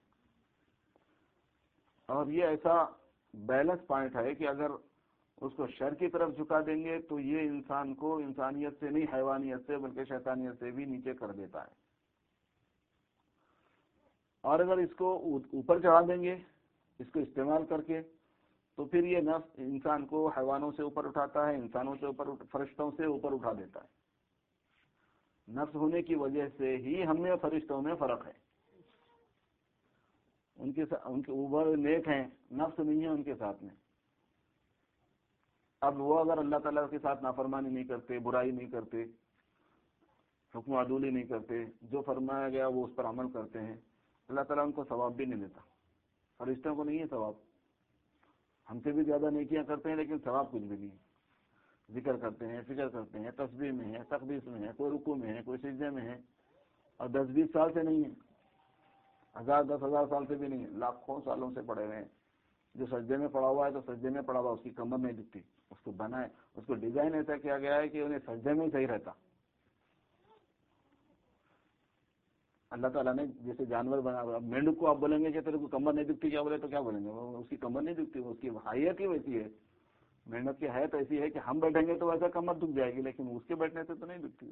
اور یہ ایسا بیلنس پوائنٹ ہے کہ اگر اس کو شر کی طرف جھکا دیں گے تو یہ انسان کو انسانیت سے نہیں، حیوانیت سے بلکہ شیطانیت سے بھی نیچے کر دیتا ہے، اور اگر اس کو اوپر چڑھا دیں گے اس کو استعمال کر کے تو پھر یہ نفس انسان کو حیوانوں سے اوپر اٹھاتا ہے، انسانوں سے اوپر، فرشتوں سے اوپر اٹھا دیتا ہے۔ نفس ہونے کی وجہ سے ہی ہم میں فرشتوں میں فرق ہے، ان کے اوپر نیک ہیں، نفس نہیں ہے ان کے ساتھ میں۔ اب وہ اگر اللہ تعالیٰ کے ساتھ نافرمانی نہیں کرتے، برائی نہیں کرتے، حکم عدولی نہیں کرتے، جو فرمایا گیا وہ اس پر عمل کرتے ہیں، اللہ تعالیٰ ان کو ثواب بھی نہیں دیتا۔ فرشتوں کو نہیں ہے ثواب، ہم سے بھی زیادہ نیکیاں کرتے ہیں لیکن ثواب کچھ بھی نہیں ہے۔ ذکر کرتے ہیں، فکر کرتے ہیں، تسبیح میں ہے، تقدیس میں ہے، کوئی رکوع میں ہے، کوئی سجدے میں ہے، اور 10-20 سال سے نہیں ہے، 1000 سال سے بھی نہیں ہے، لاکھوں سالوں سے پڑے ہوئے ہیں۔ جو سجدے میں پڑا ہوا ہے تو سجدے میں پڑا ہوا، اس کی کمر نہیں دکھتی، اس کو بنائے، اس کو ڈیزائن ایسا کیا گیا ہے کہ انہیں سجدے میں ہی صحیح رہتا۔ اللہ تعالیٰ نے جیسے جانور بنا ہوا، مینڈک کو آپ بولیں گے کہ تیرے کو کمر نہیں دکھتی کیا بولے تو کیا بولیں گے؟ اس کی کمر نہیں دکھتی، اس کی حیت ہی ویسی ہے، مینڈک کی حیت ایسی ہے کہ ہم بیٹھیں گے تو ویسا کمر دکھ جائے گی، لیکن اس کے بیٹھنے سے تو نہیں دکھتی۔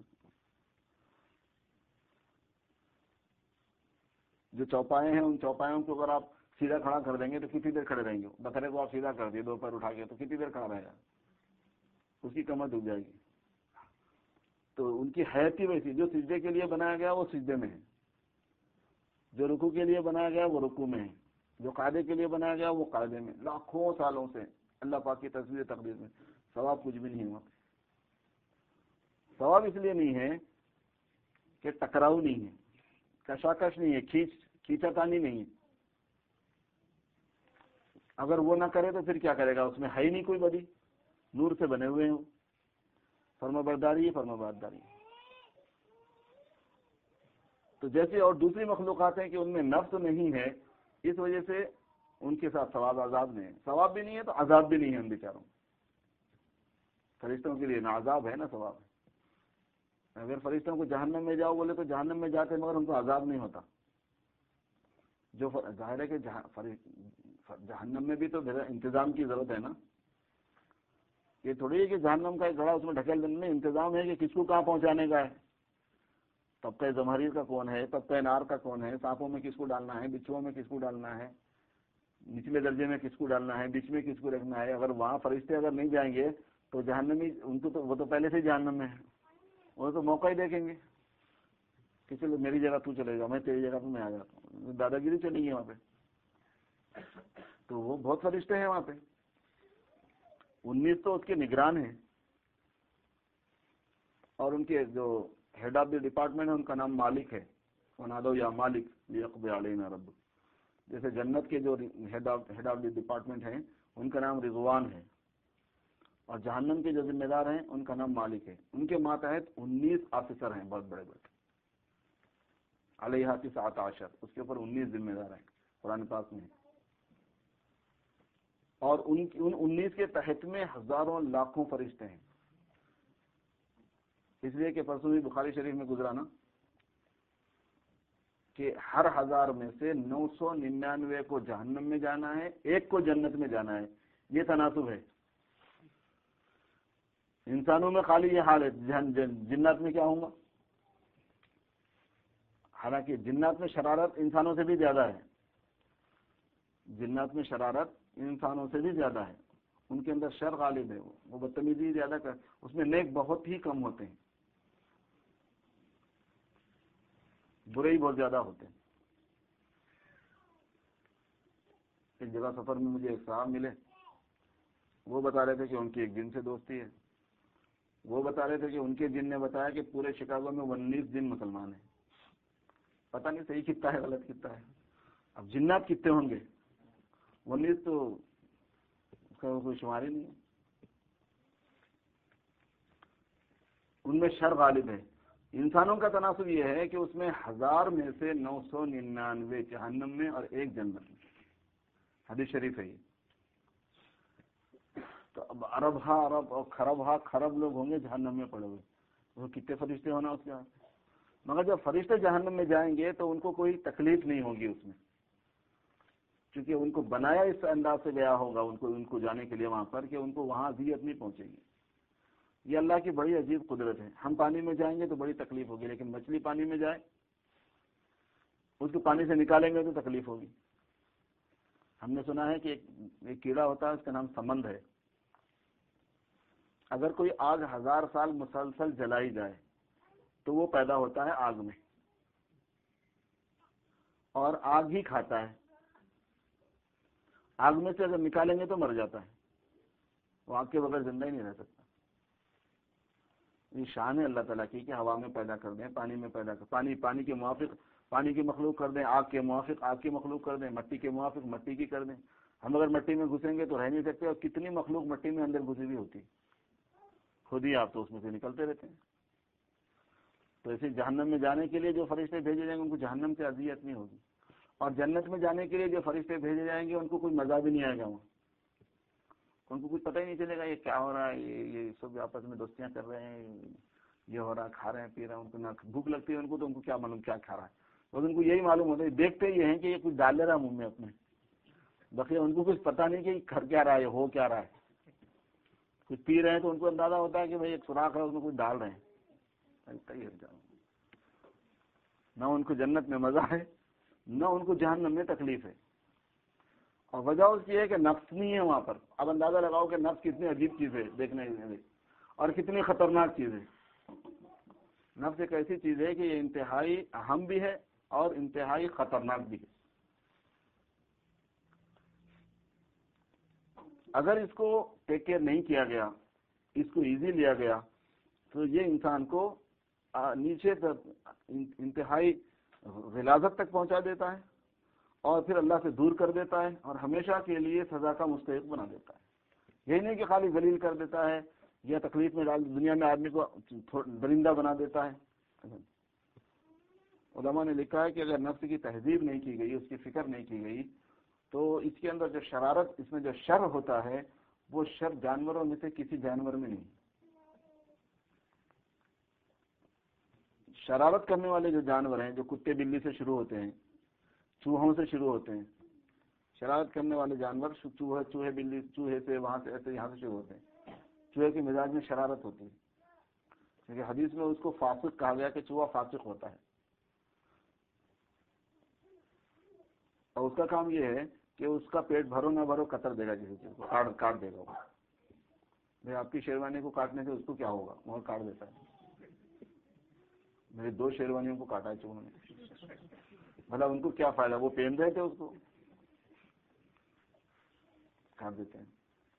جو چوپائے ہیں ان چوپایوں کو اگر آپ سیدھا کھڑا کر دیں گے تو کتنی دیر کھڑے رہیں گے؟ بکرے کو آپ سیدھا کر دیے دو پیر اٹھا کے تو کتنی دیر کھڑا رہے گا؟ اس کی کمر دکھ جائے گی۔ تو ان کی حیت ہی ویسی، جو سجدے کے لیے بنایا گیا وہ سجدے میں ہے، جو رکوع کے لیے بنایا گیا وہ رکوع میں ہے، جو قاعدے کے لیے بنایا گیا وہ قاعدے میں۔ لاکھوں سالوں سے اللہ پاک کی تصویر تقدیر میں ثواب کچھ بھی نہیں ہوا۔ ثواب اس لیے نہیں ہے کہ ٹکراؤ نہیں ہے، کشاکش نہیں ہے، کھینچا تانی نہیں ہے۔ اگر وہ نہ کرے تو پھر کیا کرے گا؟ اس میں ہے ہی نہیں کوئی بدی، نور سے بنے ہوئے ہیں، فرما برداری ہے، فرما برداری۔ تو جیسے اور دوسری مخلوقات ہیں کہ ان میں نفس نہیں ہے، اس وجہ سے ان کے ساتھ ثواب عذاب نہیں ہے، ثواب بھی نہیں ہے تو عذاب بھی نہیں ہے ان بیچاروں۔ فرشتوں کے لیے نہ عذاب ہے نہ ثواب ہے۔ اگر فرشتوں کو جہنم میں جاؤ بولے تو جہنم میں جاتے مگر ان کو عذاب نہیں ہوتا۔ جو ظاہر ہے کہ جہنم میں بھی تو انتظام کی ضرورت ہے نا، یہ تھوڑی ہے کہ جہنم کا ایک گھڑا اس میں ڈھکیل دینے میں، انتظام ہے کہ کس کو کہاں پہنچانے کا ہے۔ طبقہ زمہریر کا کون ہے، طبقہ نار کا کون ہے، سانپوں میں کس کو ڈالنا ہے، بچھوؤں میں کس کو ڈالنا ہے، نچلے درجے میں کس کو ڈالنا ہے، بیچ میں کس کو رکھنا ہے۔ اگر وہاں فرشتے اگر نہیں جائیں گے تو جہنمی ان کو تو وہ تو پہلے سے جہنم میں ہے، وہ تو موقع ہی دیکھیں گے کہ چلو میری جگہ تو چلے گا، میں تیری جگہ پہ میں آ جاتا ہوں، دادا گیری چلیں گے وہاں پہ۔ تو وہ بہت فرشتے ہیں وہاں پہ، 19 تو اس کے نگران ہیں، اور ان کے جو ہیڈ آف دی ڈپارٹمنٹ ہے ان کا نام مالک ہے، ونادوا یا مالک لیقضی علینا رب۔ جیسے جنت کے جو ہیڈ آف دی ڈپارٹمنٹ ہیں ان کا نام رضوان ہے، اور جہنم کے جو ذمہ دار ہیں ان کا نام مالک ہے۔ ان کے ماتحت 19 آفیسر ہیں، بہت بڑے بڑے، علیہ 19، اس کے اوپر 19 ذمہ دار ہیں، قرآن پاک میں۔ اور ان 19 کے تحت میں ہزاروں لاکھوں فرشتے ہیں، اس لیے کہ پرسوں بھی بخاری شریف میں گزرا نا کہ ہر 1000 میں سے 999 کو جہنم میں جانا ہے، ایک کو جنت میں جانا ہے۔ یہ تناسب ہے، انسانوں میں خالی یہ حال ہے، جنات میں کیا ہوں گا؟ حالانکہ جنات میں شرارت انسانوں سے بھی زیادہ ہے، جنات میں شرارت انسانوں سے بھی زیادہ ہے، ان کے اندر شر غالب ہے، وہ بدتمیزی زیادہ کر، اس میں نیک بہت ہی کم ہوتے ہیں، برے ہی بہت زیادہ ہوتے ہیں۔ ایک جگہ سفر میں مجھے ایک صاحب ملے، وہ بتا رہے تھے کہ ان کی ایک جن سے دوستی ہے، وہ بتا رہے تھے کہ ان کے جن نے بتایا کہ پورے شکاگو میں 19 جن مسلمان ہیں، پتہ نہیں صحیح کتنا ہے غلط کتنا ہے، اب جنات کتنے ہوں گے، 19 تو اس کا کوئی شمار ہی نہیں ہے، ان میں شر غالب ہے۔ انسانوں کا تناسب یہ ہے کہ اس میں 1000 میں سے 999 جہنم میں اور 1 جنت میں، حدیث شریف ہے یہ۔ تو اب ارب اور خرب لوگ ہوں گے جہنم میں پڑے ہوئے، وہ کتنے فرشتے ہونا اس کے ہاتھ، مگر جب فرشتے جہنم میں جائیں گے تو ان کو کوئی تکلیف نہیں ہوگی اس میں، کیونکہ ان کو بنایا اس انداز سے گیا ہوگا ان کو جانے کے لیے وہاں پر کہ ان کو وہاں اذیت نہیں پہنچے گی۔ یہ اللہ کی بڑی عجیب قدرت ہے۔ ہم پانی میں جائیں گے تو بڑی تکلیف ہوگی، لیکن مچھلی پانی میں جائے اس کو پانی سے نکالیں گے تو تکلیف ہوگی۔ ہم نے سنا ہے کہ ایک کیڑا ہوتا ہے، اس کا نام سمند ہے، اگر کوئی آگ 1000 سال مسلسل جلائی جائے تو وہ پیدا ہوتا ہے آگ میں، اور آگ ہی کھاتا ہے، آگ میں سے اگر نکالیں گے تو مر جاتا ہے، وہ آگ کے بغیر زندہ ہی نہیں رہ سکتا۔ یہ شان ہے اللہ تعالیٰ کی کہ ہوا میں پیدا کر دیں، پانی میں پیدا کر، پانی کے موافق پانی کی مخلوق کر دیں، آگ کے موافق آگ کی مخلوق کر دیں، مٹی کے موافق مٹی کی کر دیں۔ ہم اگر مٹی میں گھسیں گے تو رہ نہیں سکتے، اور کتنی مخلوق مٹی میں اندر گھسی ہوئی ہوتی، خود ہی آپ تو اس میں سے نکلتے رہتے ہیں۔ تو ایسے جہنم میں جانے کے لیے جو فرشتے بھیجے جائیں گے ان کو جہنم سے اذیت نہیں ہوگی، اور جنت میں جانے کے لیے جو فرشتے بھیجے جائیں گے ان کو کوئی مزہ بھی نہیں آئے گا، وہاں ان کو کچھ پتہ ہی نہیں چلے گا یہ کیا ہو رہا ہے، یہ سب آپس میں دوستیاں کر رہے ہیں، یہ ہو رہا ہے، کھا رہے ہیں پی رہے ہیں، ان کو نہ بھوک لگتی ہے ان کو، تو ان کو کیا معلوم کیا کھا رہا ہے، اور ان کو یہی معلوم ہوتا ہے، دیکھتے یہ ہیں کہ یہ کچھ ڈال لے رہا منہ میں اپنے، بقیہ ان کو کچھ پتہ نہیں کہ کر کیا رہا ہے، ہو کیا رہا ہے۔ کچھ پی رہے ہیں تو ان کو اندازہ ہوتا ہے کہ بھائی ایک سوراخ ہے اس میں کچھ ڈال رہے ہیں، نہ ان کو جنت میں مزہ ہے نہ ان کو جہنم میں تکلیف ہے، اور وجہ اس کی ہے کہ نفس نہیں ہے وہاں پر۔ اب اندازہ لگاؤ کہ نفس کتنی عجیب چیز ہے دیکھنے میں، اور کتنی خطرناک چیز ہے۔ نفس ایک ایسی چیز ہے کہ یہ انتہائی اہم بھی ہے اور انتہائی خطرناک بھی ہے۔ اگر اس کو ٹیک کیئر نہیں کیا گیا، اس کو ایزی لیا گیا، تو یہ انسان کو نیچے تک انتہائی غلاظت تک پہنچا دیتا ہے، اور پھر اللہ سے دور کر دیتا ہے، اور ہمیشہ کے لیے سزا کا مستحق بنا دیتا ہے۔ یہی نہیں کہ خالی ذلیل کر دیتا ہے یا تکلیف میں دنیا میں آدمی کو درندہ بنا دیتا ہے۔ علماء نے لکھا ہے کہ اگر نفس کی تہذیب نہیں کی گئی، اس کی فکر نہیں کی گئی، تو اس کے اندر جو شرارت، اس میں جو شر ہوتا ہے، وہ شر جانوروں میں سے کسی جانور میں نہیں۔ شرارت کرنے والے جو جانور ہیں، جو کتے بلی سے شروع ہوتے ہیں، چوہوں سے شروع ہوتے ہیں، شرارت کرنے والے جانور چوہے بلی، چوہے سے وہاں سے ایسے یہاں سے شروع ہوتے ہیں۔ چوہے کے مزاج میں شرارت ہوتی ہے، کیونکہ حدیث میں اس کو فاسق کہا گیا کہ چوہا فاسق ہوتا ہے، اور اس کا کام یہ ہے کہ اس کا پیٹ بھرو نہ بھرو قطر دے گا، کسی چیز کو کاٹ دے گا۔ بھائی آپ کی شیروانی کو کاٹنے سے اس کو کیا ہوگا، وہ کاٹ دیتا ہے۔ میری 2 شیروانیوں کو کاٹا ہے چوہوں نے، بھلا ان کو کیا فائدہ، وہ پہن رہے تھے، اس کو کاٹ دیتے ہیں۔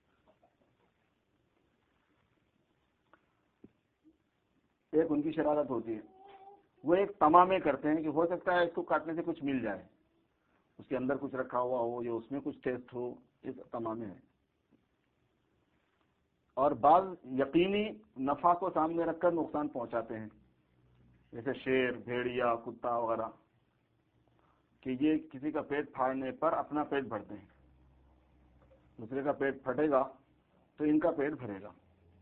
ایک ان کی شرارت ہوتی ہے، وہ ایک تمامے کرتے ہیں کہ ہو سکتا ہے اس کو کاٹنے سے کچھ مل جائے، اس کے اندر کچھ رکھا ہوا ہو یا اس میں کچھ ٹیسٹ ہو، اس تمامے ہیں۔ اور بعض یقینی نفع کو سامنے رکھ کر نقصان پہنچاتے ہیں، جیسے شیر، بھیڑیا، کتا وغیرہ، کہ یہ کسی کا پیٹ پھاڑنے پر اپنا پیٹ بھرتے ہیں، دوسرے کا پیٹ پھٹے گا تو ان کا پیٹ بھرے گا۔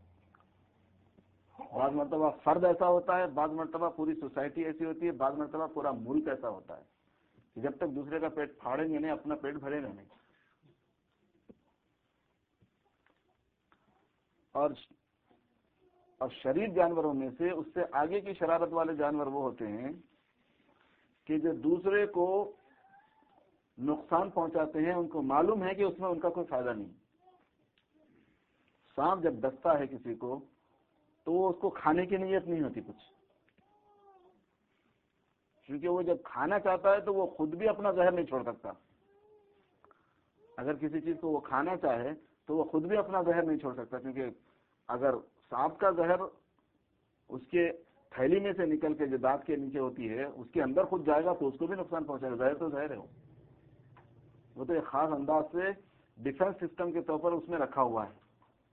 بعض مرتبہ فرد ایسا ہوتا ہے، بعض مرتبہ پوری سوسائٹی ایسی ہوتی ہے، بعض مرتبہ پورا ملک ایسا ہوتا ہے کہ جب تک دوسرے کا پیٹ پھاڑیں گے نہیں، اپنا پیٹ بھرے گا نہیں۔ اور اور شریر جانوروں میں سے اس سے آگے کی شرارت والے جانور وہ ہوتے ہیں کہ جو دوسرے کو نقصان پہنچاتے ہیں، ان کو معلوم ہے کہ اس میں ان کا کوئی فائدہ نہیں۔ سانپ جب ڈستا ہے کسی کو تو وہ اس کو کھانے کی نیت نہیں ہوتی کچھ، کیونکہ وہ جب کھانا چاہتا ہے تو وہ خود بھی اپنا زہر نہیں چھوڑ سکتا۔ اگر کسی چیز کو وہ کھانا چاہے تو وہ خود بھی اپنا زہر نہیں چھوڑ سکتا، کیونکہ اگر سانپ کا زہر اس کے تھیلی میں سے نکل کے جو دانت کے نیچے ہوتی ہے اس کے اندر خود جائے گا تو اس کو بھی نقصان پہنچائے گا۔ زہر تو زہر ہے، وہ تو ایک خاص انداز سے ڈیفنس سسٹم کے طور پر اس میں رکھا ہوا ہے۔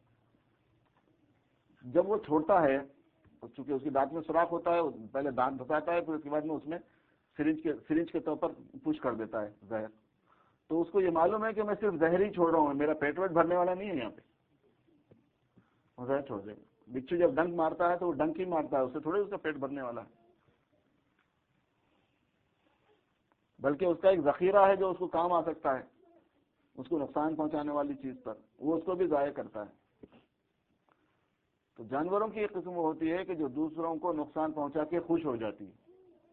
جب وہ چھوڑتا ہے، چونکہ اس کی دانت میں سوراخ ہوتا ہے، پہلے دانت پھنساتا ہے، پھر اس کے بعد میں اس میں سرنج کے طور پر پش کر دیتا ہے زہر، تو اس کو یہ معلوم ہے کہ میں صرف زہر ہی چھوڑ رہا ہوں، میرا پیٹ ویٹ بھرنے والا نہیں ہے یہاں پہ، وہ زہر چھوڑ دے گا۔ بچھو جب ڈنک مارتا ہے تو وہ ڈنک ہی مارتا ہے، اس سے تھوڑی اس کا پیٹ بھرنے والا ہے، بلکہ اس کا ایک ذخیرہ ہے جو اس کو کام آ سکتا ہے، اس کو نقصان پہنچانے والی چیز پر وہ اس کو بھی ضائع کرتا ہے۔ تو جانوروں کی ایک قسم ہوتی ہے کہ جو دوسروں کو نقصان پہنچا کے خوش ہو جاتی ہے،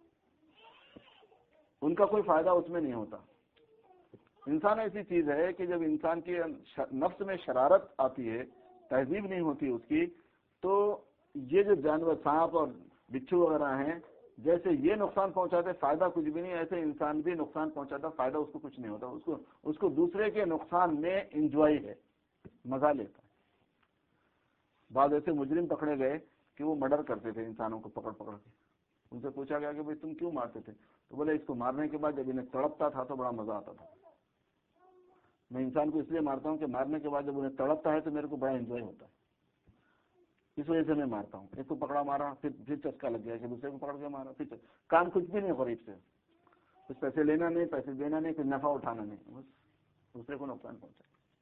ان کا کوئی فائدہ اس میں نہیں ہوتا۔ انسان ایسی چیز ہے کہ جب انسان کی نفس میں شرارت آتی ہے، تہذیب نہیں ہوتی اس کی، تو یہ جو جانور سانپ اور بچھو وغیرہ ہیں، جیسے یہ نقصان پہنچاتے فائدہ کچھ بھی نہیں، ایسے انسان بھی نقصان پہنچاتا فائدہ اس کو کچھ نہیں ہوتا، اس کو دوسرے کے نقصان میں انجوائے ہے، مزہ لیتا ہے۔ بعض ایسے مجرم پکڑے گئے کہ وہ مرڈر کرتے تھے انسانوں کو پکڑ پکڑ کے، ان سے پوچھا گیا کہ بھائی تم کیوں مارتے تھے؟ تو بولے اس کو مارنے کے بعد جب انہیں تڑپتا تھا تو بڑا مزہ آتا تھا، میں انسان کو اس لیے مارتا ہوں کہ مارنے کے بعد جب انہیں تڑپتا ہے تو میرے کو بڑا انجوائے ہوتا ہے، اس وجہ سے میں مارتا ہوں۔ ایک کو پکڑا مارا، پھر چسکا لگ گیا کہ دوسرے کو پکڑ کے مارا، پھر کام کچھ بھی نہیں غریب سے، کچھ پیسے لینا نہیں، پیسے دینا نہیں، کچھ نفع اٹھانا نہیں، بس دوسرے کو نقصان پہنچا۔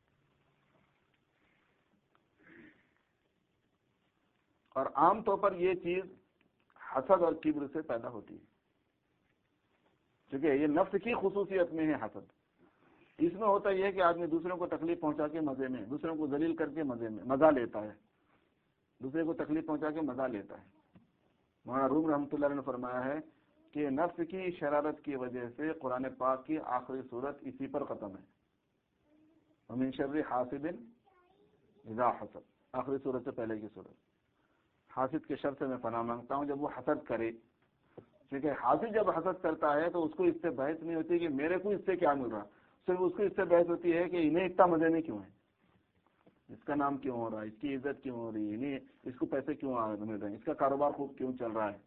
اور عام طور پر یہ چیز حسد اور کبر سے پیدا ہوتی ہے، کیونکہ یہ نفس کی خصوصیت میں ہے حسد۔ اس میں ہوتا یہ ہے کہ آدمی دوسروں کو تکلیف پہنچا کے مزے میں، دوسروں کو ذلیل کر کے مزے میں مزہ لیتا ہے، دوسرے کو تکلیف پہنچا کے مزہ لیتا ہے۔ مولانا روم رحمۃ اللہ علیہ نے فرمایا ہے کہ نفس کی شرارت کی وجہ سے قرآن پاک کی آخری صورت اسی پر ختم ہے، ومن شر حاسد اذا حسد، آخری صورت سے پہلے کی صورت۔ حاسد کے شر سے میں پناہ مانگتا ہوں جب وہ حسد کرے، کیونکہ حاسد جب حسد کرتا ہے تو اس کو اس سے بحث نہیں ہوتی کہ میرے کو اس سے کیا مل رہا، صرف اس کو اس سے بحث ہوتی ہے کہ انہیں اتنا مزے میں کیوں ہے، اس کا نام کیوں ہو رہا ہے، اس کی عزت کیوں ہو رہی ہے، انہیں اس کو پیسے کیوں مل رہے ہیں، اس کا کاروبار خوب کیوں چل رہا ہے،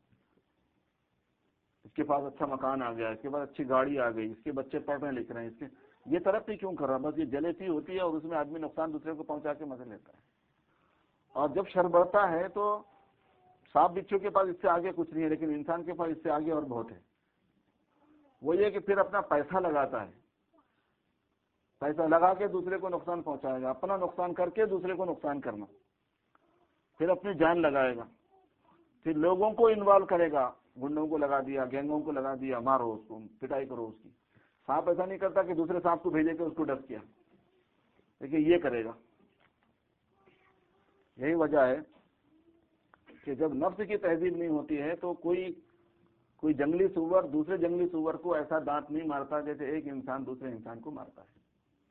اس کے پاس اچھا مکان آ گیا، اس کے پاس اچھی گاڑی آ گئی، اس کے بچے پڑھ رہے لکھ رہے ہیں، اس کے یہ ترقی کیوں کر رہا، بس یہ جلیسی ہوتی ہے اور اس میں آدمی نقصان دوسرے کو پہنچا کے مزے لیتا ہے۔ اور جب شر بڑھتا ہے تو سانپ بچھو کے پاس اس سے آگے کچھ نہیں ہے، لیکن انسان کے پاس اس سے آگے اور بہت ہے۔ وہ یہ کہ پھر اپنا پیسہ لگاتا ہے، پیسہ لگا کے دوسرے کو نقصان پہنچائے گا، اپنا نقصان کر کے دوسرے کو نقصان کرنا، پھر اپنی جان لگائے گا، پھر لوگوں کو انوالو کرے گا، گنڈوں کو لگا دیا، گینگوں کو لگا دیا، مارو اس کو، پٹائی کرو اس کی۔ سانپ ایسا نہیں کرتا کہ دوسرے سانپ کو بھیجے کے اس کو ڈس کیا، لیکن یہ کرے گا۔ یہی وجہ ہے کہ جب نفس کی تہذیب نہیں ہوتی ہے تو کوئی جنگلی سور دوسرے جنگلی سور کو ایسا دانت نہیں مارتا جیسے ایک انسان دوسرے انسان کو مارتا ہے،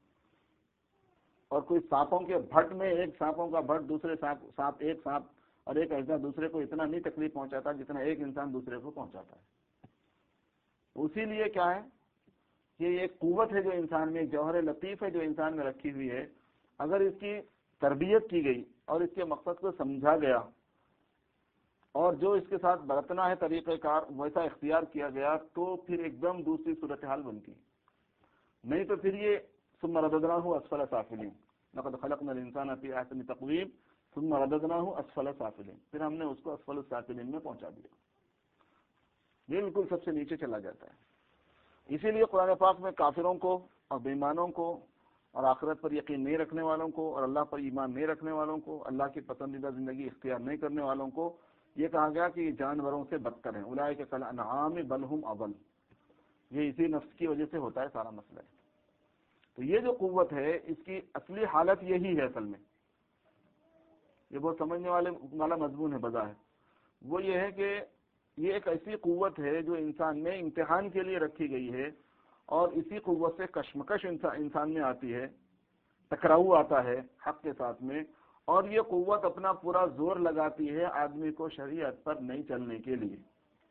اور کوئی سانپوں کے بھٹ میں ایک سانپوں کا بھٹ دوسرے سانپ ایک سانپ اور ایک ایسا دوسرے کو اتنا نہیں تکلیف پہنچاتا جتنا ایک انسان دوسرے کو پہنچاتا ہے۔ اسی لیے کیا ہے کہ یہ ایک قوت ہے جو انسان میں، ایک جوہر لطیف ہے جو انسان میں رکھی ہوئی ہے، اگر اس کی تربیت کی گئی اور اس کے مقصد کو سمجھا گیا اور جو اس کے ساتھ برتنا ہے طریقہ کار ویسا اختیار کیا گیا تو پھر ایک دم دوسری صورتحال بنتی، نہیں تو پھر یہ ثم رددناہ اسفل سافلین، لقد خلقنا الانسان فی احسن تقویم ثم رددناہ اسفل سافلین، پھر ہم نے اس کو اسفل سافلین میں پہنچا دیا، بالکل سب سے نیچے چلا جاتا ہے۔ اسی لیے قرآن پاک میں کافروں کو اور بے ایمانوں کو اور آخرت پر یقین نہیں رکھنے والوں کو اور اللہ پر ایمان نہیں رکھنے والوں کو، اللہ کی پسندیدہ زندگی اختیار نہیں کرنے والوں کو یہ کہا گیا کہ یہ جانوروں سے بدتر ہیں، اولئک کالانعام بل ھم اضل، یہ اسی نفس کی وجہ سے ہوتا ہے سارا مسئلہ ہے۔ تو یہ جو قوت ہے اس کی اصلی حالت یہی ہے اصل میں یہ بہت سمجھنے والا مضمون ہے بظاہر. وہ یہ ہے کہ یہ ایک ایسی قوت ہے جو انسان میں امتحان کے لیے رکھی گئی ہے، اور اسی قوت سے کشمکش انسان میں آتی ہے، ٹکراؤ آتا ہے حق کے ساتھ میں، اور یہ قوت اپنا پورا زور لگاتی ہے آدمی کو شریعت پر نہیں چلنے کے لیے.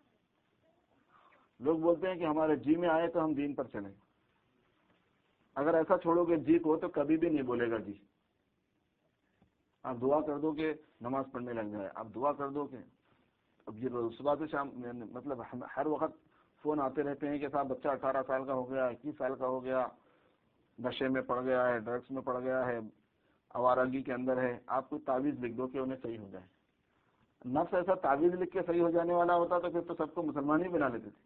لوگ بولتے ہیں کہ ہمارے جی میں آئے تو ہم دین پر چلیں. اگر ایسا چھوڑو گے جی کو تو کبھی بھی نہیں بولے گا جی. آپ دعا کر دو کہ نماز پڑھنے لگ جائے، آپ دعا کر دو کہ اب یہ صبح سے شام مطلب ہر وقت فون آتے رہتے ہیں کہ صاحب بچہ 18 سال کا ہو گیا، 21 سال کا ہو گیا، نشے میں پڑ گیا ہے، ڈرگس میں پڑ گیا ہے، آوارگی کے اندر ہے. آپ کو تعویذ لکھ دو کہ انہیں صحیح ہو جائے. نفس ایسا تعویذ لکھ کے صحیح ہو جانے والا ہوتا تو پھر تو سب کو مسلمان ہی بنا لیتے تھے.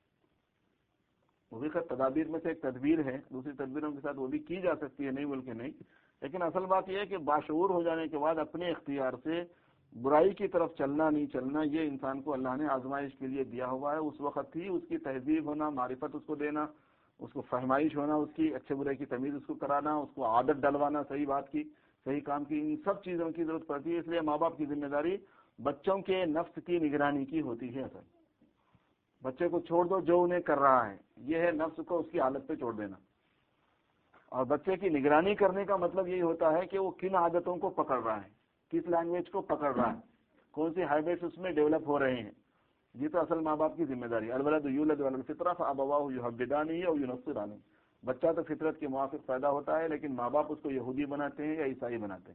وہ بھی خیر تدابیر میں سے ایک تدبیر ہے، دوسری تدبیروں کے ساتھ وہ بھی کی جا سکتی ہے، نہیں بول کے نہیں. لیکن اصل بات یہ ہے کہ باشعور ہو جانے کے بعد اپنے اختیار سے برائی کی طرف چلنا نہیں چلنا، یہ انسان کو اللہ نے آزمائش کے لیے دیا ہوا ہے. اس وقت ہی اس کی تہذیب ہونا، معرفت اس کو دینا، اس کو فہمائش ہونا، اس کی اچھے برے کی تمیز اس کو کرانا، اس کو عادت ڈلوانا صحیح بات کی، صحیح کام کی، ان سب چیزوں کی ضرورت پڑتی ہے. اس لیے ماں باپ کی ذمہ داری بچوں کے نفس کی نگرانی کی ہوتی ہے. اصل بچے کو چھوڑ دو جو انہیں کر رہا ہے، یہ ہے نفس کو اس کی حالت پہ چھوڑ دینا. اور بچے کی نگرانی کرنے کا مطلب یہی ہوتا ہے کہ وہ کن عادتوں کو پکڑ رہا ہے، کس لینگویج کو پکڑ رہا ہے، کون سی ہیبٹس اس میں ڈیولپ ہو رہے ہیں. یہ تو اصل ماں باپ کی ذمہ داری ہے. الولد یولد علی الفطرۃ فابواہ یحودانہ او ینصرانہ. بچہ تو فطرت کے موافق پیدا ہوتا ہے، لیکن ماں باپ اس کو یہودی بناتے ہیں یا عیسائی بناتے ہیں،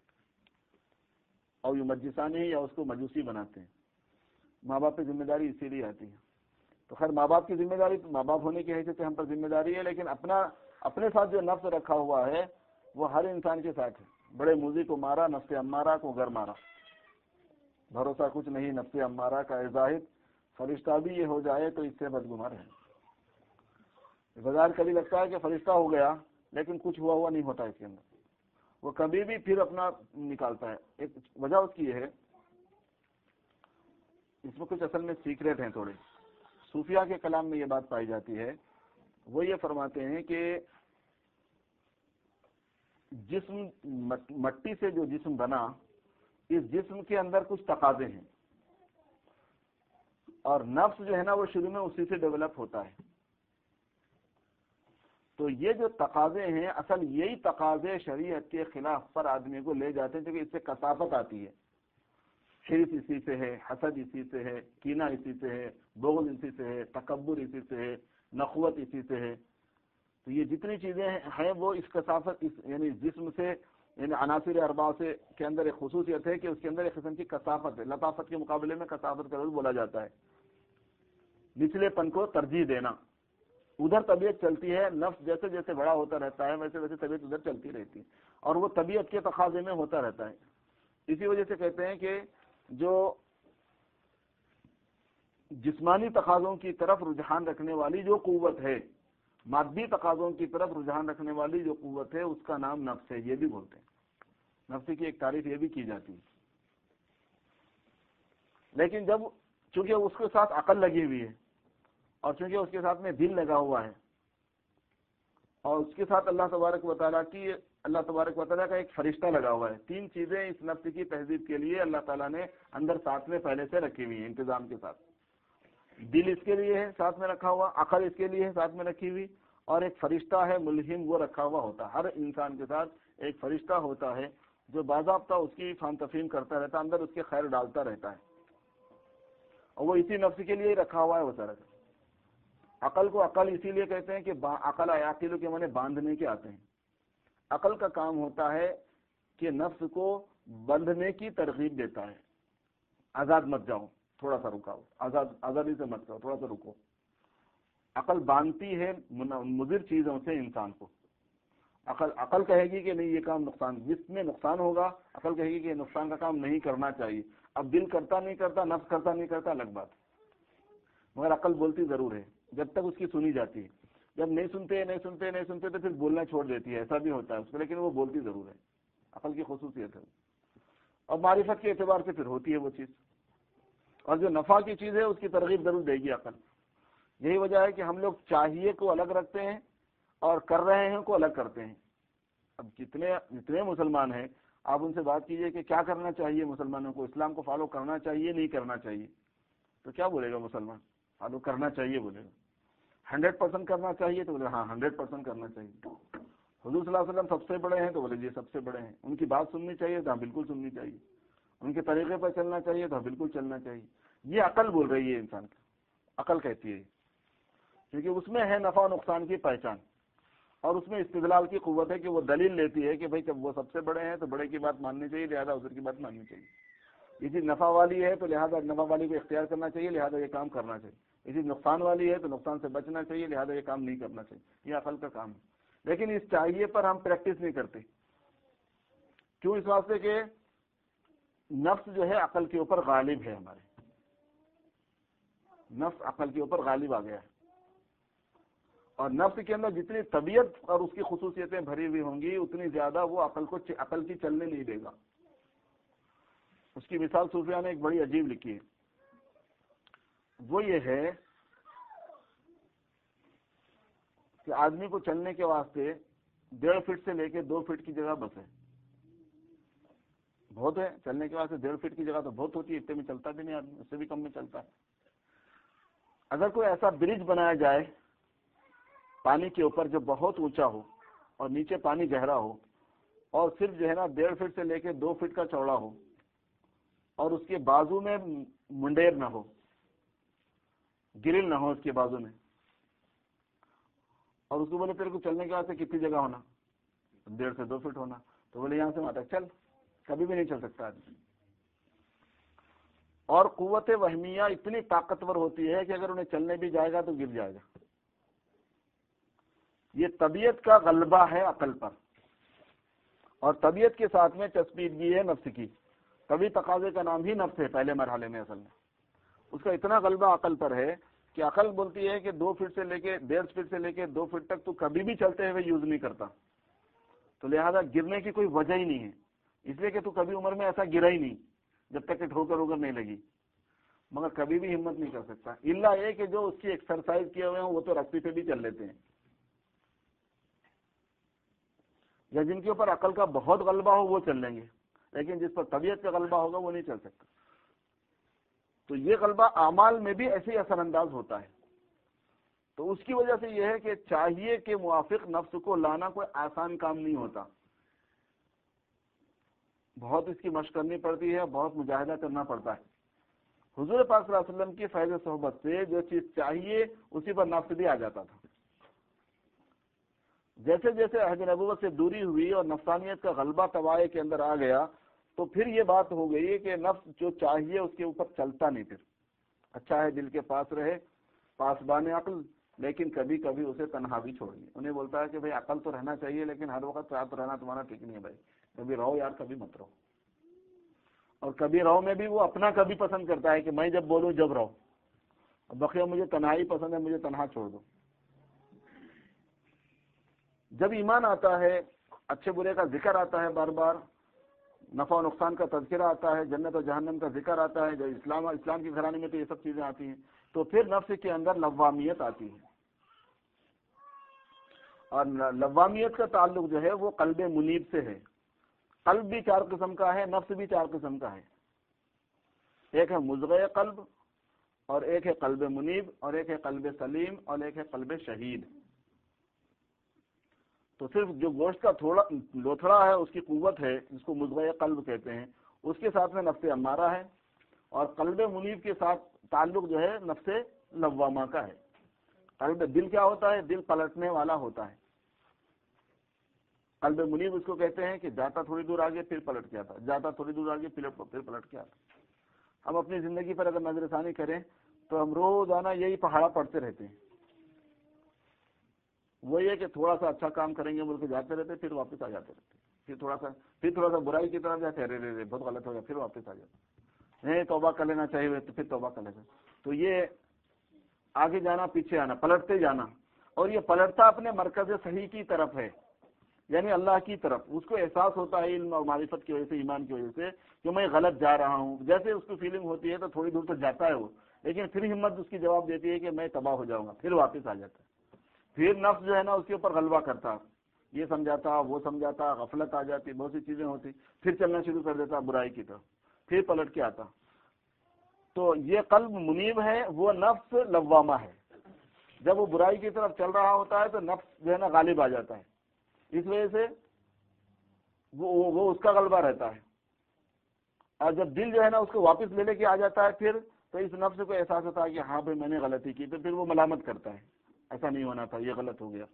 او یمجسانہ یا اس کو مجوسی بناتے ہیں. ماں باپ کی ذمہ داری اسی لیے آتی ہے. تو خیر ماں باپ کی ذمہ داری ماں باپ ہونے کی حیثیت سے ہم پر ذمہ داری ہے، لیکن اپنے ساتھ جو نفس رکھا ہوا ہے وہ ہر انسان کے ساتھ ہے. بڑے موذی کو مارا، نفس امارہ کو گھر مارا. بھروسہ کچھ نہیں نفس امارہ کا اے زاہد، فرشتہ بھی یہ ہو جائے تو اس سے بدگمار ہے. بازار کبھی لگتا ہے کہ فرشتہ ہو گیا، لیکن کچھ ہوا نہیں ہوتا اس کے اندر. وہ کبھی بھی پھر اپنا نکالتا ہے. ایک وجہ اس کی یہ ہے، اس میں کچھ اصل میں سیکریٹ ہیں تھوڑے. صوفیہ کے کلام میں یہ بات پائی جاتی ہے. وہ یہ فرماتے ہیں کہ جسم مٹی سے جو جسم بنا، اس جسم کے اندر کچھ تقاضے ہیں، اور نفس جو ہے نا وہ شروع میں اسی سے ڈیولپ ہوتا ہے. تو یہ جو تقاضے ہیں اصل یہی تقاضے شریعت کے خلاف پر آدمی کو لے جاتے ہیں، کیونکہ اس سے کثافت آتی ہے. حرص اسی سے ہے، حسد اسی سے ہے، کینہ اسی سے ہے، بغض اسی سے ہے، تکبر اسی سے ہے، نخوت اسی سے ہے. تو یہ جتنی چیزیں ہیں وہ اس کثافت یعنی جسم سے، یعنی عناصر اربعہ سے کے اندر ایک خصوصیت ہے کہ اس کے اندر ایک قسم کی کثافت ہے. لطافت کے مقابلے میں کثافت کا لفظ بولا جاتا ہے. نچلے پن کو ترجیح دینا. ادھر طبیعت چلتی ہے، نفس جیسے جیسے بڑا ہوتا رہتا ہے ویسے ویسے طبیعت ادھر چلتی رہتی ہے، اور وہ طبیعت کے تقاضے میں ہوتا رہتا ہے. اسی وجہ سے کہتے ہیں کہ جو جسمانی تقاضوں کی طرف رجحان رکھنے والی جو قوت ہے، مادی تقاضوں کی طرف رجحان رکھنے والی جو قوت ہے، اس کا نام نفس ہے. یہ بھی بولتے ہیں، نفس کی ایک تعریف یہ بھی کی جاتی ہے. لیکن جب چونکہ اس کے ساتھ عقل لگی ہوئی ہے، اور چونکہ اس کے ساتھ میں دل لگا ہوا ہے، اور اس کے ساتھ اللہ تبارک و تعالیٰ کا ایک فرشتہ لگا ہوا ہے. تین چیزیں اس نفس کی تہذیب کے لیے اللہ تعالیٰ نے اندر ساتھ میں پہلے سے رکھی ہوئی ہیں انتظام کے ساتھ. دل اس کے لیے ہے ساتھ میں رکھا ہوا، عقل اس کے لیے ہے ساتھ میں رکھی ہوئی، اور ایک فرشتہ ہے ملہم، وہ رکھا ہوا ہوتا ہے. ہر انسان کے ساتھ ایک فرشتہ ہوتا ہے جو باضابطہ اس کی فہم تفہیم کرتا رہتا ہے، اندر اس کے خیر ڈالتا رہتا ہے، اور وہ اسی نفس کے لیے ہی رکھا ہوا ہے وہ سارا. عقل کو عقل اسی لیے کہتے ہیں کہ عقل عاقل کے معنی باندھنے کے آتے ہیں. عقل کا کام ہوتا ہے کہ نفس کو بندھنے کی ترغیب دیتا ہے. آزاد مت جاؤ، تھوڑا سا رکاؤ، آزادی سے مت جاؤ، تھوڑا سا رکو. عقل باندھتی ہے مضر چیزوں سے انسان کو. عقل کہے گی کہ نہیں یہ کام نقصان، جس میں نقصان ہوگا عقل کہے گی کہ نقصان کا کام نہیں کرنا چاہیے. اب دل کرتا نہیں کرتا، نفس کرتا نہیں کرتا، الگ بات، مگر عقل بولتی ضرور ہے جب تک اس کی سنی جاتی ہے. جب نہیں سنتے تو پھر بولنا چھوڑ دیتی ہے. ایسا بھی ہوتا ہے اس کو، لیکن وہ بولتی ضرور ہے. عقل کی خصوصیت ہے. اور معرفت کے اعتبار سے پھر ہوتی ہے وہ چیز، اور جو نفع کی چیز ہے اس کی ترغیب ضرور دے گی عقل. یہی وجہ ہے کہ ہم لوگ چاہیے کو الگ رکھتے ہیں اور کر رہے ہیں کو الگ کرتے ہیں. اب جتنے مسلمان ہیں آپ ان سے بات کیجئے کہ کیا کرنا چاہیے مسلمانوں کو، اسلام کو فالو کرنا چاہیے نہیں کرنا چاہیے، تو کیا بولے گا مسلمان؟ فالو کرنا چاہیے بولے گا۔ 100% کرنا چاہیے تو بولے ہاں 100% کرنا چاہیے۔ حضور صلی اللہ علیہ وسلم سب سے بڑے ہیں تو بولے جی سب سے بڑے ہیں۔ ان کی بات سننی چاہیے تو ہاں بالکل سننی چاہیے۔ ان کے طریقے پر چلنا چاہیے تو ہاں بالکل چلنا چاہیے۔ یہ عقل بول رہی ہے انسان کی، عقل کہتی ہے، کیونکہ اس میں ہے نفع و نقصان کی پہچان، اور اس میں استدلال کی قوت ہے کہ وہ دلیل لیتی ہے کہ بھائی جب وہ سب سے بڑے ہیں تو بڑے کی بات ماننی چاہیے، لہذا حضور کی بات ماننی چاہیے۔ یہ چیز نفع والی ہے تو لہذا نفع والی کو اختیار کرنا چاہیے، لہذا یہ کام کرنا چاہیے۔ یہ چیز نقصان والی ہے تو نقصان سے بچنا چاہیے، لہذا یہ کام نہیں کرنا چاہیے۔ یہ عقل کا کام ہے، لیکن اس چاہیے پر ہم پریکٹس نہیں کرتے۔ کیوں؟ اس واسطے کہ نفس جو ہے عقل کے اوپر غالب ہے، ہمارے نفس عقل کے اوپر غالب آ گیا ہے، اور نفس کے اندر جتنی طبیعت اور اس کی خصوصیتیں بھری ہوئی ہوں گی اتنی زیادہ وہ عقل کی چلنے نہیں دے گا۔ اس کی مثال صوفیہ نے ایک بڑی عجیب لکھی ہے، وہ یہ ہے کہ آدمی کو چلنے کے واسطے 1.5 فٹ سے لے کے 2 فٹ کی جگہ بس ہے، بہت ہے۔ چلنے کے واسطے 1.5 فٹ کی جگہ تو بہت ہوتی ہے، اتنے میں چلتا بھی نہیں آدمی، اس سے بھی کم میں چلتا ہے۔ اگر کوئی ایسا برج بنایا جائے پانی کے اوپر جو بہت اونچا ہو اور نیچے پانی گہرا ہو، اور صرف جو ہے نا 1.5 فٹ سے لے کے 2 فٹ کا چوڑا ہو، اور اس کے بازو میں منڈیر نہ ہو، گرل نہ ہو اس کے بازو میں، اور اس کو بولے تیرے کو چلنے کے واسطے کتنی جگہ ہونا؟ 1.5 سے 2 فٹ ہونا، تو بولے یہاں سے وہاں تک چل، کبھی بھی نہیں چل سکتا آدمی۔ اور قوت وہمیہ اتنی طاقتور ہوتی ہے کہ اگر انہیں چلنے بھی جائے گا تو گر جائے گا۔ یہ طبیعت کا غلبہ ہے عقل پر، اور طبیعت کے ساتھ میں چسپیدگی ہے نفس کی۔ طبی تقاضے کا نام ہی نفس ہے پہلے مرحلے میں، اصل میں اس کا اتنا غلبہ عقل پر ہے کہ عقل بولتی ہے کہ 2 فٹ سے لے کے 1.5 فٹ سے لے کے 2 فٹ تک تو کبھی بھی چلتے ہوئے یوز نہیں کرتا، تو لہذا گرنے کی کوئی وجہ ہی نہیں ہے، اس لیے کہ تو کبھی عمر میں ایسا گرا ہی نہیں جب تک کہ ٹھوکر نہیں لگی، مگر کبھی بھی ہمت نہیں کر سکتا، الا یہ کہ جو اس کی ایکسرسائز کیے ہوئے ہیں وہ تو رسی پہ بھی چل لیتے ہیں، یا جن کے اوپر عقل کا بہت غلبہ ہو وہ چل لیں گے، لیکن جس پر طبیعت کا غلبہ ہوگا وہ نہیں چل سکتا۔ تو یہ غلبہ اعمال میں بھی ایسے ہی اثر انداز ہوتا ہے۔ تو اس کی وجہ سے یہ ہے کہ چاہیے کے موافق نفس کو لانا کوئی آسان کام نہیں ہوتا، بہت اس کی مشق کرنی پڑتی ہے، بہت مجاہدہ کرنا پڑتا ہے۔ حضور پاک صلی اللہ علیہ وسلم کی فیض صحبت سے جو چیز چاہیے اسی پر نفس بھی آ جاتا تھا۔ جیسے جیسے عہد نبوت سے دوری ہوئی اور نفسانیت کا غلبہ طبائع کے اندر آ گیا، تو پھر یہ بات ہو گئی کہ نفس جو چاہیے اس کے اوپر چلتا نہیں، پھر اچھا ہے دل کے پاس رہے، پاسبان عقل، لیکن کبھی کبھی اسے تنہا بھی چھوڑیے۔ انہیں بولتا ہے کہ بھائی عقل تو رہنا چاہیے، لیکن ہر وقت ساتھ رہنا تمہارا ٹھیک نہیں ہے بھائی، کبھی رہو یار، کبھی مت رہو۔ اور کبھی رہو میں بھی وہ اپنا کبھی پسند کرتا ہے کہ میں جب بولوں جب رہو، بقیہ مجھے تنہائی پسند ہے، مجھے تنہا چھوڑ دو۔ جب ایمان آتا ہے، اچھے برے کا ذکر آتا ہے، بار بار نفع و نقصان کا تذکرہ آتا ہے، جنت و جہنم کا ذکر آتا ہے، جب اسلام کی گھرانے میں تو یہ سب چیزیں آتی ہیں، تو پھر نفس کے اندر لوامیت آتی ہے، اور لوامیت کا تعلق جو ہے وہ قلب منیب سے ہے۔ قلب بھی 4 قسم کا ہے، نفس بھی 4 قسم کا ہے، ایک ہے مزغہ قلب، اور ایک ہے قلب منیب، اور ایک ہے قلب سلیم، اور ایک ہے قلب شہید۔ تو صرف جو گوشت کا تھوڑا لوتھڑا ہے اس کی قوت ہے، جس کو مزغہ قلب کہتے ہیں، اس کے ساتھ میں نفس امارہ ہے، اور قلب منیب کے ساتھ تعلق جو ہے نفس لوامہ کا ہے۔ قلب دل کیا ہوتا ہے؟ دل پلٹنے والا ہوتا ہے۔ قلب منیب اس کو کہتے ہیں کہ جاتا تھوڑی دور آگے پھر پلٹ کے آتا، جاتا تھوڑی دور آگے پھر پلٹ کے آتا۔ ہم اپنی زندگی پر اگر نظر ثانی کریں تو ہم روزانہ یہی پہاڑا پڑتے رہتے ہیں، وہ یہ کہ تھوڑا سا اچھا کام کریں گے بول کے جاتے رہتے، پھر واپس آ جاتے رہتے، پھر تھوڑا سا برائی کی طرف جاتے، رے بہت غلط ہو گیا، پھر واپس آ جاتے، نہیں توبہ کر لینا چاہیے تو پھر توبہ کر لیتے۔ تو یہ آگے جانا پیچھے آنا، پلٹتے جانا، اور یہ پلٹتا اپنے مرکز صحیح کی طرف ہے، یعنی اللہ کی طرف۔ اس کو احساس ہوتا ہے علم اور معرفت کی وجہ سے، ایمان کی وجہ سے، کہ میں غلط جا رہا ہوں۔ جیسے اس کو فیلنگ ہوتی ہے تو تھوڑی دور تک جاتا ہے وہ، لیکن پھر ہمت اس کی جواب دیتی ہے کہ میں تباہ ہو جاؤں گا، پھر واپس آ جاتا ہے۔ پھر نفس جو ہے نا اس کے اوپر غلبہ کرتا، یہ سمجھاتا وہ سمجھاتا، غفلت آ جاتی، بہت سی چیزیں ہوتی، پھر چلنا شروع کر دیتا برائی کی طرف، پھر پلٹ کے آتا. تو یہ قلب منیب ہے، وہ نفس لوامہ ہے. جب وہ برائی کی طرف چل رہا ہوتا ہے تو نفس جو ہے نا غالب آ جاتا ہے، اس وجہ سے وہ اس کا غلبہ رہتا ہے. اور جب دل جو ہے نا اس کو واپس لے کے آ جاتا ہے پھر، تو اس نفس کو احساس ہوتا ہے کہ ہاں بھائی میں نے غلطی کی، تو پھر وہ ملامت کرتا ہے، ایسا نہیں ہونا تھا، یہ غلط ہو گیا.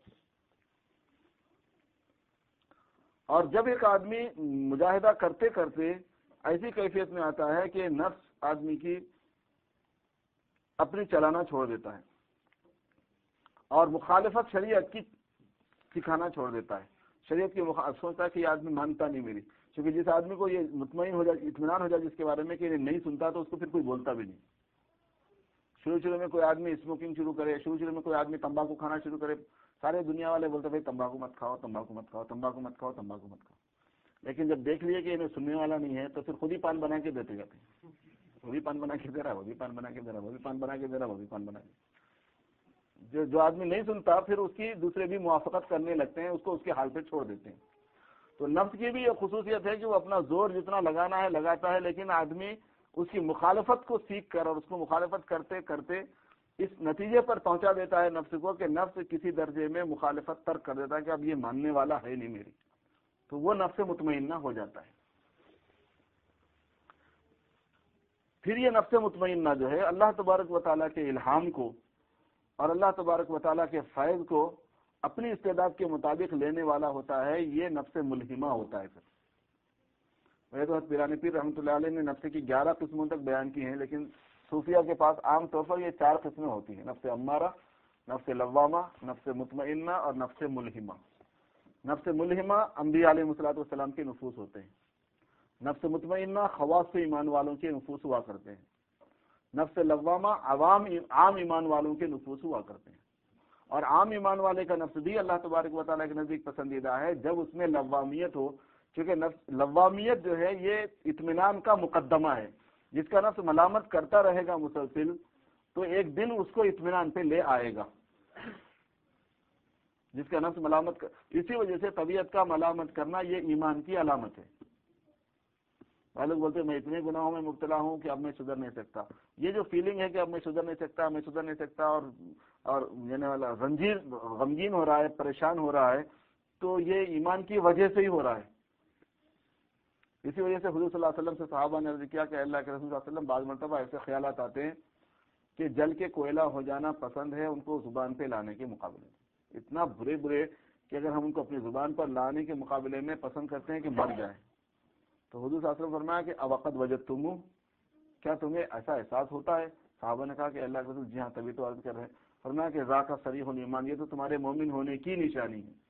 اور جب ایک آدمی مجاہدہ کرتے کرتے ایسی کیفیت میں آتا ہے کہ نفس آدمی کی اپنی چلانا چھوڑ دیتا ہے اور مخالفت شریعت کی سکھانا چھوڑ دیتا ہے، شریعت کی سوچتا ہے کہ یہ آدمی مانتا نہیں میری، کیونکہ جس آدمی کو یہ مطمئن ہو جائے، اطمینان ہو جائے جس کے بارے میں کہ یہ نہیں سنتا، تو اس کو پھر کوئی بولتا بھی نہیں. شروع میں کوئی آدمی اسموکنگ شروع کرے، شروع میں کوئی آدمی تمباکو کھانا شروع کرے، سارے دنیا والے بولتے بھائی تمباکو مت کھاؤ، تمباکو مت کھاؤ، تمباکو مت کھاؤ، تمباکو مت کھاؤ. لیکن جب دیکھ لیے کہ انہیں سننے والا نہیں ہے تو پھر خود ہی پان بنا کے دیتے جاتے ہیں، وہ بھی پان بنا کے دے رہا، وہ بھی پان بنا کے دے رہا، وہ بھی پان بنا کے دے رہا، وہ بھی پان بنا کے. جو آدمی نہیں سنتا پھر اس کی دوسرے بھی موافقت کرنے لگتے ہیں، اس کو اس کے حال پہ چھوڑ دیتے ہیں. تو نفس کی بھی یہ خصوصیت ہے کہ وہ اپنا زور جتنا لگانا ہے لگاتا ہے، لیکن آدمی اس کی مخالفت کو سیکھ کر اور اس کو مخالفت کرتے کرتے اس نتیجے پر پہنچا دیتا ہے نفس کو کہ نفس کسی درجے میں مخالفت ترک کر دیتا ہے کہ اب یہ ماننے والا ہے نہیں میری، تو وہ نفس مطمئنہ ہو جاتا ہے. پھر یہ نفس مطمئنہ جو ہے اللہ تبارک و تعالیٰ کے الہام کو اور اللہ تبارک و تعالیٰ کے فیض کو اپنی استعداد کے مطابق لینے والا ہوتا ہے، یہ نفس ملہمہ ہوتا ہے. پھر تو پیرانی پیر رحمۃ اللہ علیہ نے نفس کی 11 قسموں تک بیان کی ہیں، لیکن صوفیہ کے پاس عام طور پر یہ 4 قسمیں ہوتی ہیں: نفس امارہ، نفس لوامہ، نفس مطمئنہ اور نفس ملہمہ. نفس ملہمہ انبیاء علیہ الصلوۃ والسلام کے نفوس ہوتے ہیں، نفس مطمئنہ خواص ایمان والوں کے نفوس ہوا کرتے ہیں، نفس لوامہ عام ایمان والوں کے نفوس ہوا کرتے ہیں. اور عام ایمان والے کا نفس بھی اللہ تبارک و تعالیٰ کے نزدیک پسندیدہ ہے جب اس میں لوامیت ہو، کیونکہ نفس لوامیت جو ہے یہ اطمینان کا مقدمہ ہے. جس کا نفس ملامت کرتا رہے گا مسلسل تو ایک دن اس کو اطمینان پہ لے آئے گا. جس کا نفس ملامت اسی وجہ سے طبیعت کا ملامت کرنا یہ ایمان کی علامت ہے. لوگ بولتے ہیں میں اتنے گناہوں میں مبتلا ہوں کہ اب میں سدھر نہیں سکتا. یہ جو فیلنگ ہے کہ اب میں سدھر نہیں سکتا، میں سدھر نہیں سکتا، اور یعنی والا غمگین ہو رہا ہے، پریشان ہو رہا ہے، تو یہ ایمان کی وجہ سے ہی ہو رہا ہے. اسی وجہ سے حضور صلی اللہ علیہ وسلم سے صحابہ نے عرض کیا کہ اللہ کے رسول صلی اللہ علیہ وسلم بعض مرتبہ ایسے خیالات آتے ہیں کہ جل کے کوئلہ ہو جانا پسند ہے ان کو زبان پہ لانے کے مقابلے میں. اتنا برے کہ اگر ہم ان کو اپنی زبان پر لانے کے مقابلے میں پسند کرتے ہیں کہ مر جائیں. تو حضور صلی اللہ علیہ وسلم فرمایا کہ اوقت وجدتم، کیا تمہیں ایسا احساس ہوتا ہے؟ صحابہ نے کہا کہ اللہ کے رسول جی ہاں، تبھی تو عرض کر رہے ہیں. فرمایا کہ ذاک صریح الایمان، یہ تو تمہارے مومن ہونے کی نشانی ہے،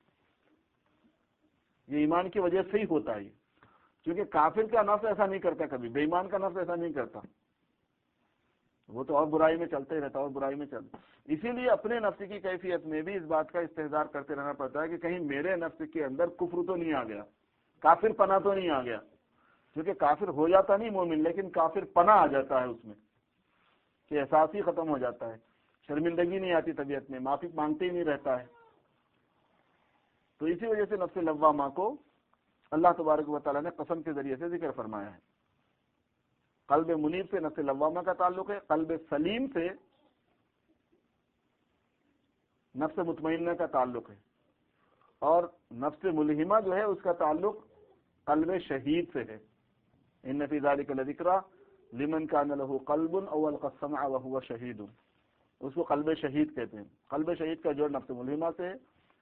یہ ایمان کی وجہ سے ہی ہوتا ہے. کیونکہ کافر کا نفس ایسا نہیں کرتا، کبھی بے ایمان کا نفس ایسا نہیں کرتا، وہ تو اور برائی میں چلتے ہی رہتا اور برائی میں چلتا. اسی لیے اپنے نفس کی کیفیت میں بھی اس بات کا استحضار کرتے رہنا پڑتا ہے کہ کہیں میرے نفس کے اندر کفر تو نہیں آ گیا، کافر پناہ تو نہیں آ گیا. کیونکہ کافر ہو جاتا نہیں مومن، لیکن کافر پناہ آ جاتا ہے اس میں کہ احساس ہی ختم ہو جاتا ہے، شرمندگی نہیں آتی طبیعت میں، معافی مانگتے ہی نہیں رہتا ہے. تو اسی وجہ سے نفس لوامہ کو اللہ تبارک و تعالیٰ نے قسم کے ذریعے سے ذکر فرمایا ہے. قلب منیب سے نفس لوامہ کا تعلق ہے، قلب سلیم سے نفس مطمئنہ کا تعلق ہے، اور نفس ملہمہ جو ہے اس کا تعلق قلب شہید سے ہے. ان فی ذلک لذکری لمن کان لہ قلب او القى السمع وهو شہید، اس کو قلب شہید کہتے ہیں. قلب شہید کا جوڑ نفس ملہمہ سے،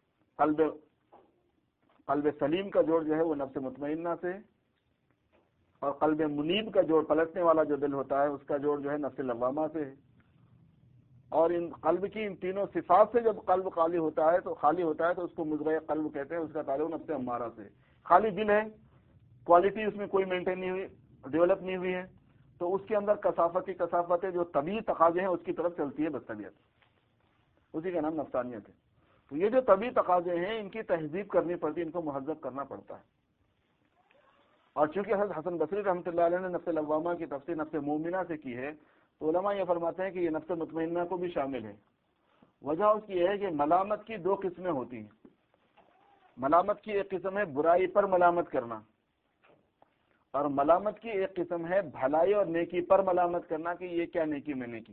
قلب سلیم کا جوڑ جو ہے وہ نفس مطمئنہ سے، اور قلب منیب کا جوڑ پلٹنے والا جو دل ہوتا ہے اس کا جوڑ جو ہے نفس لوامہ سے ہے. اور ان قلب کی ان تینوں صفات سے جب قلب خالی ہوتا ہے تو اس کو مزغہ قلب کہتے ہیں. اس کا تعلق نفس امارہ سے. خالی دل ہے، کوالٹی اس میں کوئی مینٹین نہیں ہوئی، ڈیولپ نہیں ہوئی ہے، تو اس کے اندر کثافت ہے جو طبیعی تقاضے ہیں اس کی طرف چلتی ہے بس طبیعت، اسی کا نام نفسانیت ہے. تو یہ جو طبیعی تقاضے ہیں ان کی تہذیب کرنی پڑتی ہے، ان کو مہذب کرنا پڑتا ہے. اور چونکہ حضرت حسن بصری رحمۃ اللہ علیہ نے نفس لوامہ کی تفسیر نفس مومنہ سے کی ہے، تو علماء یہ فرماتے ہیں کہ یہ نفس مطمئنہ کو بھی شامل ہے. وجہ اس کی ہے کہ ملامت کی 2 قسمیں ہوتی ہیں. ملامت کی ایک قسم ہے برائی پر ملامت کرنا، اور ملامت کی ایک قسم ہے بھلائی اور نیکی پر ملامت کرنا کہ یہ کیا نیکی میں نے کی.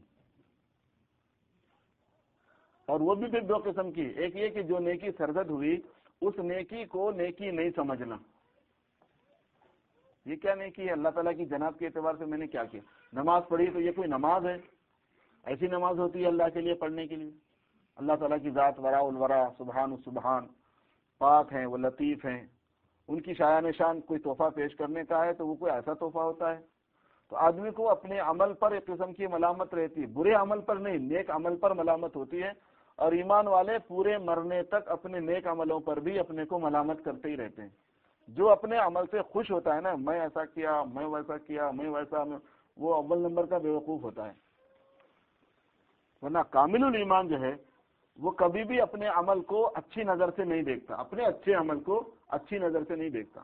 اور وہ بھی پھر دو قسم کی، ایک یہ کہ جو نیکی سرزد ہوئی اس نیکی کو نیکی نہیں سمجھنا. یہ کیا نیکی ہے؟ اللہ تعالیٰ کی جناب کے اعتبار سے میں نے کیا کیا؟ نماز پڑھی تو یہ کوئی نماز ہے؟ ایسی نماز ہوتی ہے اللہ کے لیے پڑھنے کے لیے؟ اللہ تعالیٰ کی ذات ورا الورا سبحان سبحان پاک ہیں، وہ لطیف ہیں، ان کی شایان شان کوئی تحفہ پیش کرنے کا ہے تو وہ کوئی ایسا تحفہ ہوتا ہے؟ تو آدمی کو اپنے عمل پر ایک قسم کی ملامت رہتی ہے، برے عمل پر نہیں، نیک عمل پر ملامت ہوتی ہے. اور ایمان والے پورے مرنے تک اپنے نیک عملوں پر بھی اپنے کو ملامت کرتے ہی رہتے ہیں. جو اپنے عمل سے خوش ہوتا ہے نا، میں ایسا کیا، میں ویسا کیا، میں ویسا، وہ اول نمبر کا بیوقوف ہوتا ہے. ورنہ کامل الایمان جو ہے وہ کبھی بھی اپنے عمل کو اچھی نظر سے نہیں دیکھتا، اپنے اچھے عمل کو اچھی نظر سے نہیں دیکھتا.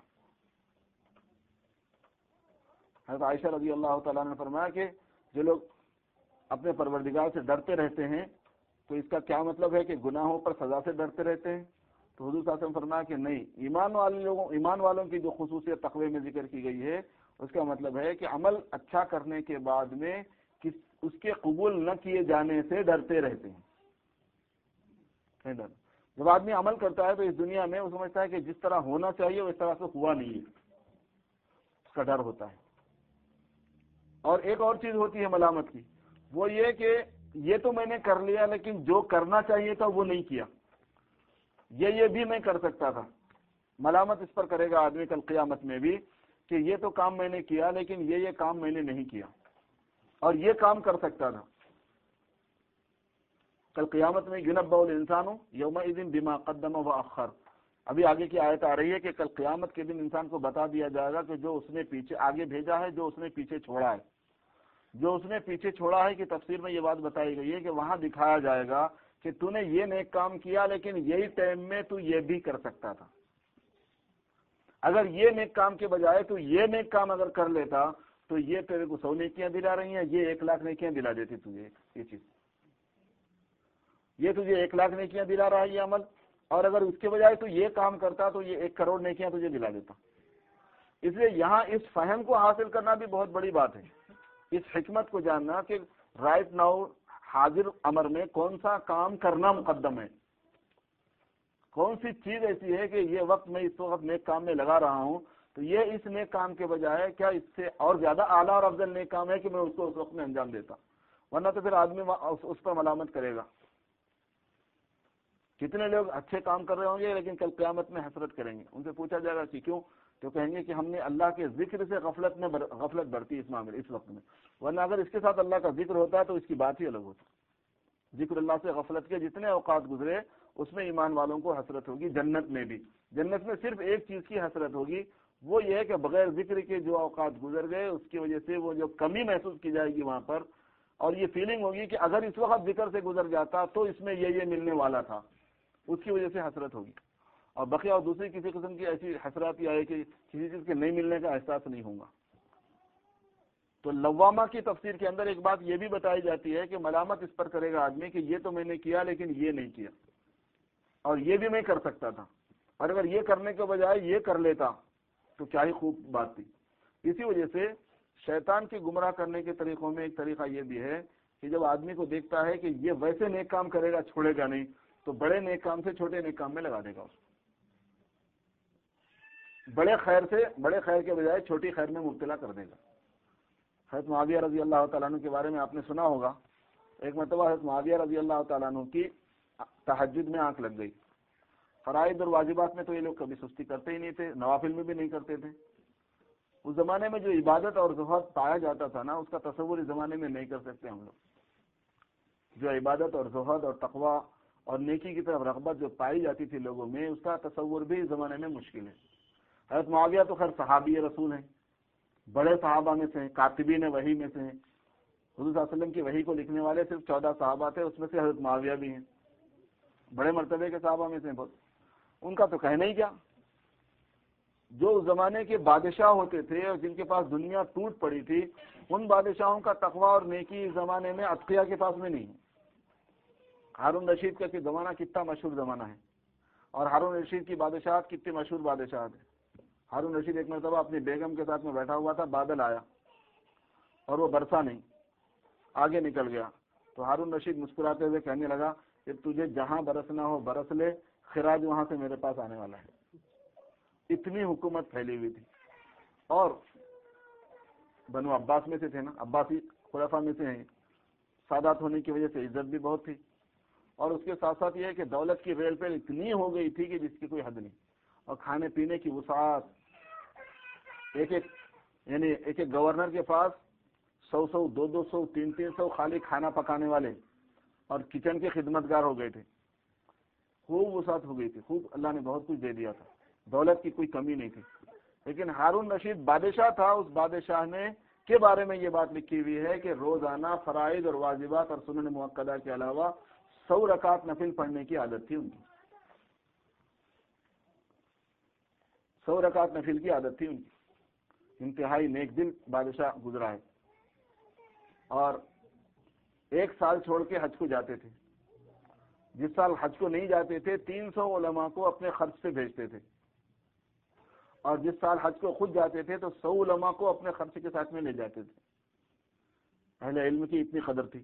حضرت عائشہ رضی اللہ تعالیٰ نے فرمایا کہ جو لوگ اپنے پروردگار سے ڈرتے رہتے ہیں تو اس کا کیا مطلب ہے کہ گناہوں پر سزا سے ڈرتے رہتے ہیں؟ تو حضور صلی اللہ علیہ وسلم فرمایا کہ نہیں، ایمان والوں کی جو خصوصیت تقوی میں ذکر کی گئی ہے اس کا مطلب ہے کہ عمل اچھا کرنے کے بعد میں اس کے قبول نہ کیے جانے سے ڈرتے رہتے ہیں. جب آدمی عمل کرتا ہے تو اس دنیا میں وہ سمجھتا ہے کہ جس طرح ہونا چاہیے وہ اس طرح سے ہوا نہیں ہے، اس کا ڈر ہوتا ہے. اور ایک اور چیز ہوتی ہے ملامت کی، وہ یہ کہ یہ تو میں نے کر لیا لیکن جو کرنا چاہیے تھا وہ نہیں کیا، یہ بھی میں کر سکتا تھا. ملامت اس پر کرے گا آدمی کل قیامت میں بھی کہ یہ تو کام میں نے کیا لیکن یہ کام میں نے نہیں کیا، اور یہ کام کر سکتا تھا. کل قیامت میں ينبأ الانسان یومئذ بما قدم واخر. ابھی آگے کی آیت آ رہی ہے کہ کل قیامت کے دن انسان کو بتا دیا جائے گا کہ جو اس نے پیچھے آگے بھیجا ہے، جو اس نے پیچھے چھوڑا ہے. جو اس نے پیچھے چھوڑا ہے کہ تفسیر میں یہ بات بتائی گئی ہے کہ وہاں دکھایا جائے گا کہ تو نے یہ نیک کام کیا لیکن یہی ٹائم میں تو یہ بھی کر سکتا تھا. اگر یہ نیک کام کے بجائے تو یہ نیک کام اگر کر لیتا تو یہ تیرے کو 100 نیکیاں دلا رہی ہیں، یہ 1,00,000 نیکیاں دلا دیتی تجھے. یہ چیز یہ تجھے 1,00,000 نیکیاں دلا رہا ہے یہ عمل، اور اگر اس کے بجائے تو یہ کام کرتا تو یہ 1 کروڑ نیکیاں تجھے دلا دیتا. اس لیے یہاں اس فہم کو حاصل کرنا بھی بہت بڑی بات ہے، اس حکمت کو جاننا کہ رائٹ ناؤ حاضر امر میں کون سا کام کرنا مقدم ہے، کون سی چیز ایسی ہے کہ یہ وقت میں اس وقت نیک کام میں لگا رہا ہوں تو یہ اس نیک کام کے بجائے کیا اس سے اور زیادہ اعلیٰ اور افضل نیک کام ہے کہ میں اس کو اس وقت میں انجام دیتا. ورنہ تو پھر آدمی اس پر ملامت کرے گا. کتنے لوگ اچھے کام کر رہے ہوں گے لیکن کل قیامت میں حسرت کریں گے. ان سے پوچھا جائے گا کہ کیوں؟ تو کہیں گے کہ ہم نے اللہ کے ذکر سے غفلت برتی اس معاملے اس وقت میں. ورنہ اگر اس کے ساتھ اللہ کا ذکر ہوتا ہے تو اس کی بات ہی الگ ہوتی. ذکر اللہ سے غفلت کے جتنے اوقات گزرے اس میں ایمان والوں کو حسرت ہوگی. جنت میں بھی، جنت میں صرف ایک چیز کی حسرت ہوگی، وہ یہ ہے کہ بغیر ذکر کے جو اوقات گزر گئے اس کی وجہ سے وہ جو کمی محسوس کی جائے گی وہاں پر، اور یہ فیلنگ ہوگی کہ اگر اس وقت ذکر سے گزر جاتا تو اس میں یہ ملنے والا تھا، اس کی وجہ سے حسرت ہوگی. اور بقیہ اور دوسری کسی قسم کی ایسی حسرات یہ آئے کہ کسی چیز کے نہیں ملنے کا احساس نہیں ہوگا. تو لوامہ کی تفسیر کے اندر ایک بات یہ بھی بتائی جاتی ہے کہ ملامت اس پر کرے گا آدمی کہ یہ تو میں نے کیا لیکن یہ نہیں کیا، اور یہ بھی میں کر سکتا تھا، اور اگر یہ کرنے کے بجائے یہ کر لیتا تو کیا ہی خوب بات تھی. اسی وجہ سے شیطان کے گمراہ کرنے کے طریقوں میں ایک طریقہ یہ بھی ہے کہ جب آدمی کو دیکھتا ہے کہ یہ ویسے نیک کام کرے گا چھوڑے گا نہیں تو بڑے نیک کام سے چھوٹے نیک کام میں لگا دے گا. اس بڑے خیر کے بجائے چھوٹی خیر میں مبتلا کر دے گا. حضرت معاویہ رضی اللہ تعالیٰ عنہ کے بارے میں آپ نے سنا ہوگا. ایک مرتبہ حضرت معاویہ رضی اللہ تعالیٰ عنہ کی تہجد میں آنکھ لگ گئی. فرائض اور واجبات میں تو یہ لوگ کبھی سستی کرتے ہی نہیں تھے، نوافل میں بھی نہیں کرتے تھے. اس زمانے میں جو عبادت اور زہد پایا جاتا تھا نا، اس کا تصور اس زمانے میں نہیں کر سکتے ہم لوگ. جو عبادت اور زہد اور تقوی اور نیکی کی طرف رغبت جو پائی جاتی تھی لوگوں میں، اس کا تصور بھی اس زمانے میں مشکل ہے. حضرت معاویہ تو خیر صحابی رسول ہیں، بڑے صحابہ میں سے ہیں، کاتبین وحی میں سے ہیں. حضور صلی اللہ علیہ وسلم کی وحی کو لکھنے والے صرف 14 صحابہ تھے، اس میں سے حضرت معاویہ بھی ہیں، بڑے مرتبے کے صحابہ میں سے بہت. ان کا تو کہنا ہی کیا. جو اس زمانے کے بادشاہ ہوتے تھے اور جن کے پاس دنیا ٹوٹ پڑی تھی، ان بادشاہوں کا تقوی اور نیکی اس زمانے میں اتقیاء کے پاس میں نہیں ہے. ہارون رشید کا کہ زمانہ کتنا مشہور زمانہ ہے. اور ہارون رشید کی بادشاہت کتنی مشہور بادشاہت ہے. ہارون رشید ایک مرتبہ اپنی بیگم کے ساتھ میں بیٹھا ہوا تھا, بادل آیا اور وہ برسا نہیں, آگے نکل گیا. تو ہارون رشید مسکراتے ہوئے کہنے لگا کہ تجھے جہاں برسنا ہو برس لے, خراج وہاں سے میرے پاس آنے والا ہے. اتنی حکومت پھیلی ہوئی تھی. اور بنو عباس میں سے تھے نا, عباسی خلفاء میں سے ہیں, سادات ہونے کی وجہ سے عزت بھی بہت تھی. اور اس کے ساتھ ساتھ یہ ہے کہ دولت کی ریل پیل اتنی ہو گئی تھی کہ جس کی کوئی حد نہیں. اور کھانے پینے کی وسعت, ایک ایک گورنر کے پاس 100 200 300 خالی کھانا پکانے والے اور کچن کے خدمتگار ہو گئے تھے. خوب وسعت ہو گئی تھی, خوب اللہ نے بہت کچھ دے دیا تھا, دولت کی کوئی کمی نہیں تھی. لیکن ہارون رشید بادشاہ تھا, اس بادشاہ نے کے بارے میں یہ بات لکھی ہوئی ہے کہ روزانہ فرائض اور واجبات اور سنن مؤکدہ کے علاوہ 100 رکعت نفل پڑھنے کی عادت تھی ان کی. 100 رکعت نفل کی عادت تھی ان کی. انتہائی نیک دل بادشاہ گزرا ہے. اور 1 سال چھوڑ کے حج کو جاتے تھے. جس سال حج کو نہیں جاتے تھے 300 علماء کو اپنے خرچ سے بھیجتے تھے, اور جس سال حج کو خود جاتے تھے تو 100 علماء کو اپنے خرچ کے ساتھ میں لے جاتے تھے. اہل علم کی اتنی قدر تھی.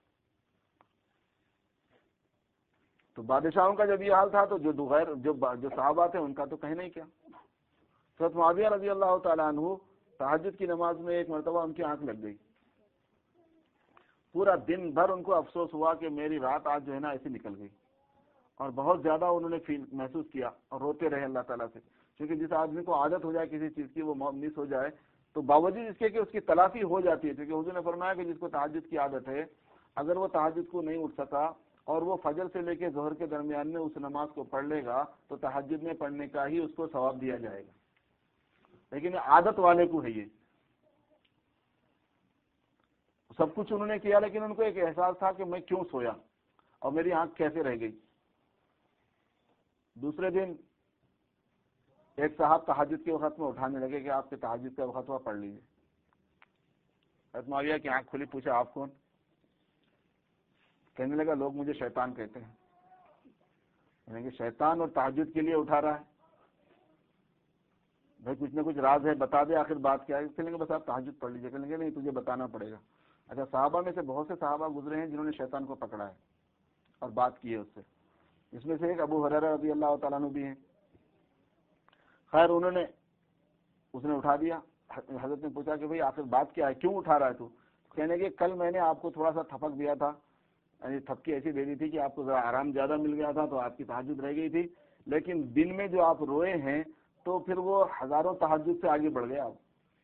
تو بادشاہوں کا جب یہ حال تھا تو جو صحابہ تھے ان کا تو کہنا ہی کیا. حضرت معاویہ رضی اللہ تعالیٰ عنہ تہجد کی نماز میں ایک مرتبہ ان کی آنکھ لگ گئی. پورا دن بھر ان کو افسوس ہوا کہ میری رات آج جو ہے نا ایسی نکل گئی, اور بہت زیادہ انہوں نے محسوس کیا اور روتے رہے اللہ تعالیٰ سے. کیونکہ جس آدمی کو عادت ہو جائے کسی چیز کی, وہ مس ہو جائے, تو باوجود اس کے کہ اس کی تلافی ہو جاتی ہے. کیونکہ حضور نے فرمایا کہ جس کو تہجد کی عادت ہے, اگر وہ تہجد کو نہیں اٹھ سکا اور وہ فجر سے لے کے ظہر کے درمیان میں اس نماز کو پڑھ لے گا تو تہجد میں پڑھنے کا ہی اس کو ثواب دیا جائے گا. لیکن عادت والے کو ہے, یہ سب کچھ انہوں نے کیا لیکن ان کو ایک احساس تھا کہ میں کیوں سویا اور میری آنکھ کیسے رہ گئی. دوسرے دن ایک صاحب تہجد کے وقت میں اٹھانے لگے کہ آپ کے تہجد کا وقت ہوا, پڑھ لیجیے. حضرت معاویہ کی آنکھ کھلی, پوچھا آپ کون؟ کہنے لگا لوگ مجھے شیطان کہتے ہیں. یعنی کہ شیطان اور تہجد کے لیے اٹھا رہا ہے. بھائی کچھ نہ کچھ راز ہے, بتا دے آخر بات کیا ہے. کہنے لگے بس آپ تہجد پڑھ لیجیے. کہنے لگے نہیں تجھے بتانا پڑے گا. اچھا, صحابہ میں سے بہت سے صحابہ گزرے ہیں جنہوں نے شیطان کو پکڑا ہے اور بات کی ہے اس سے. اس میں سے ایک ابو ہریرہ رضی اللہ تعالیٰ عنہ بھی ہیں. خیر اس نے اٹھا دیا. حضرت نے پوچھا کہ بھئی آخر بات کیا ہے, کیوں اٹھا رہا ہے تو؟ کہنے کہ کل میں نے آپ کو تھوڑا سا تھپک دیا تھا, یعنی تھپکی ایسی دے دی تھی کہ آپ کو ذرا آرام زیادہ مل گیا تھا تو آپ کی تہجد رہ گئی تھی. لیکن دن میں جو آپ روئے ہیں تو پھر وہ ہزاروں تہجد سے آگے بڑھ گئے آپ.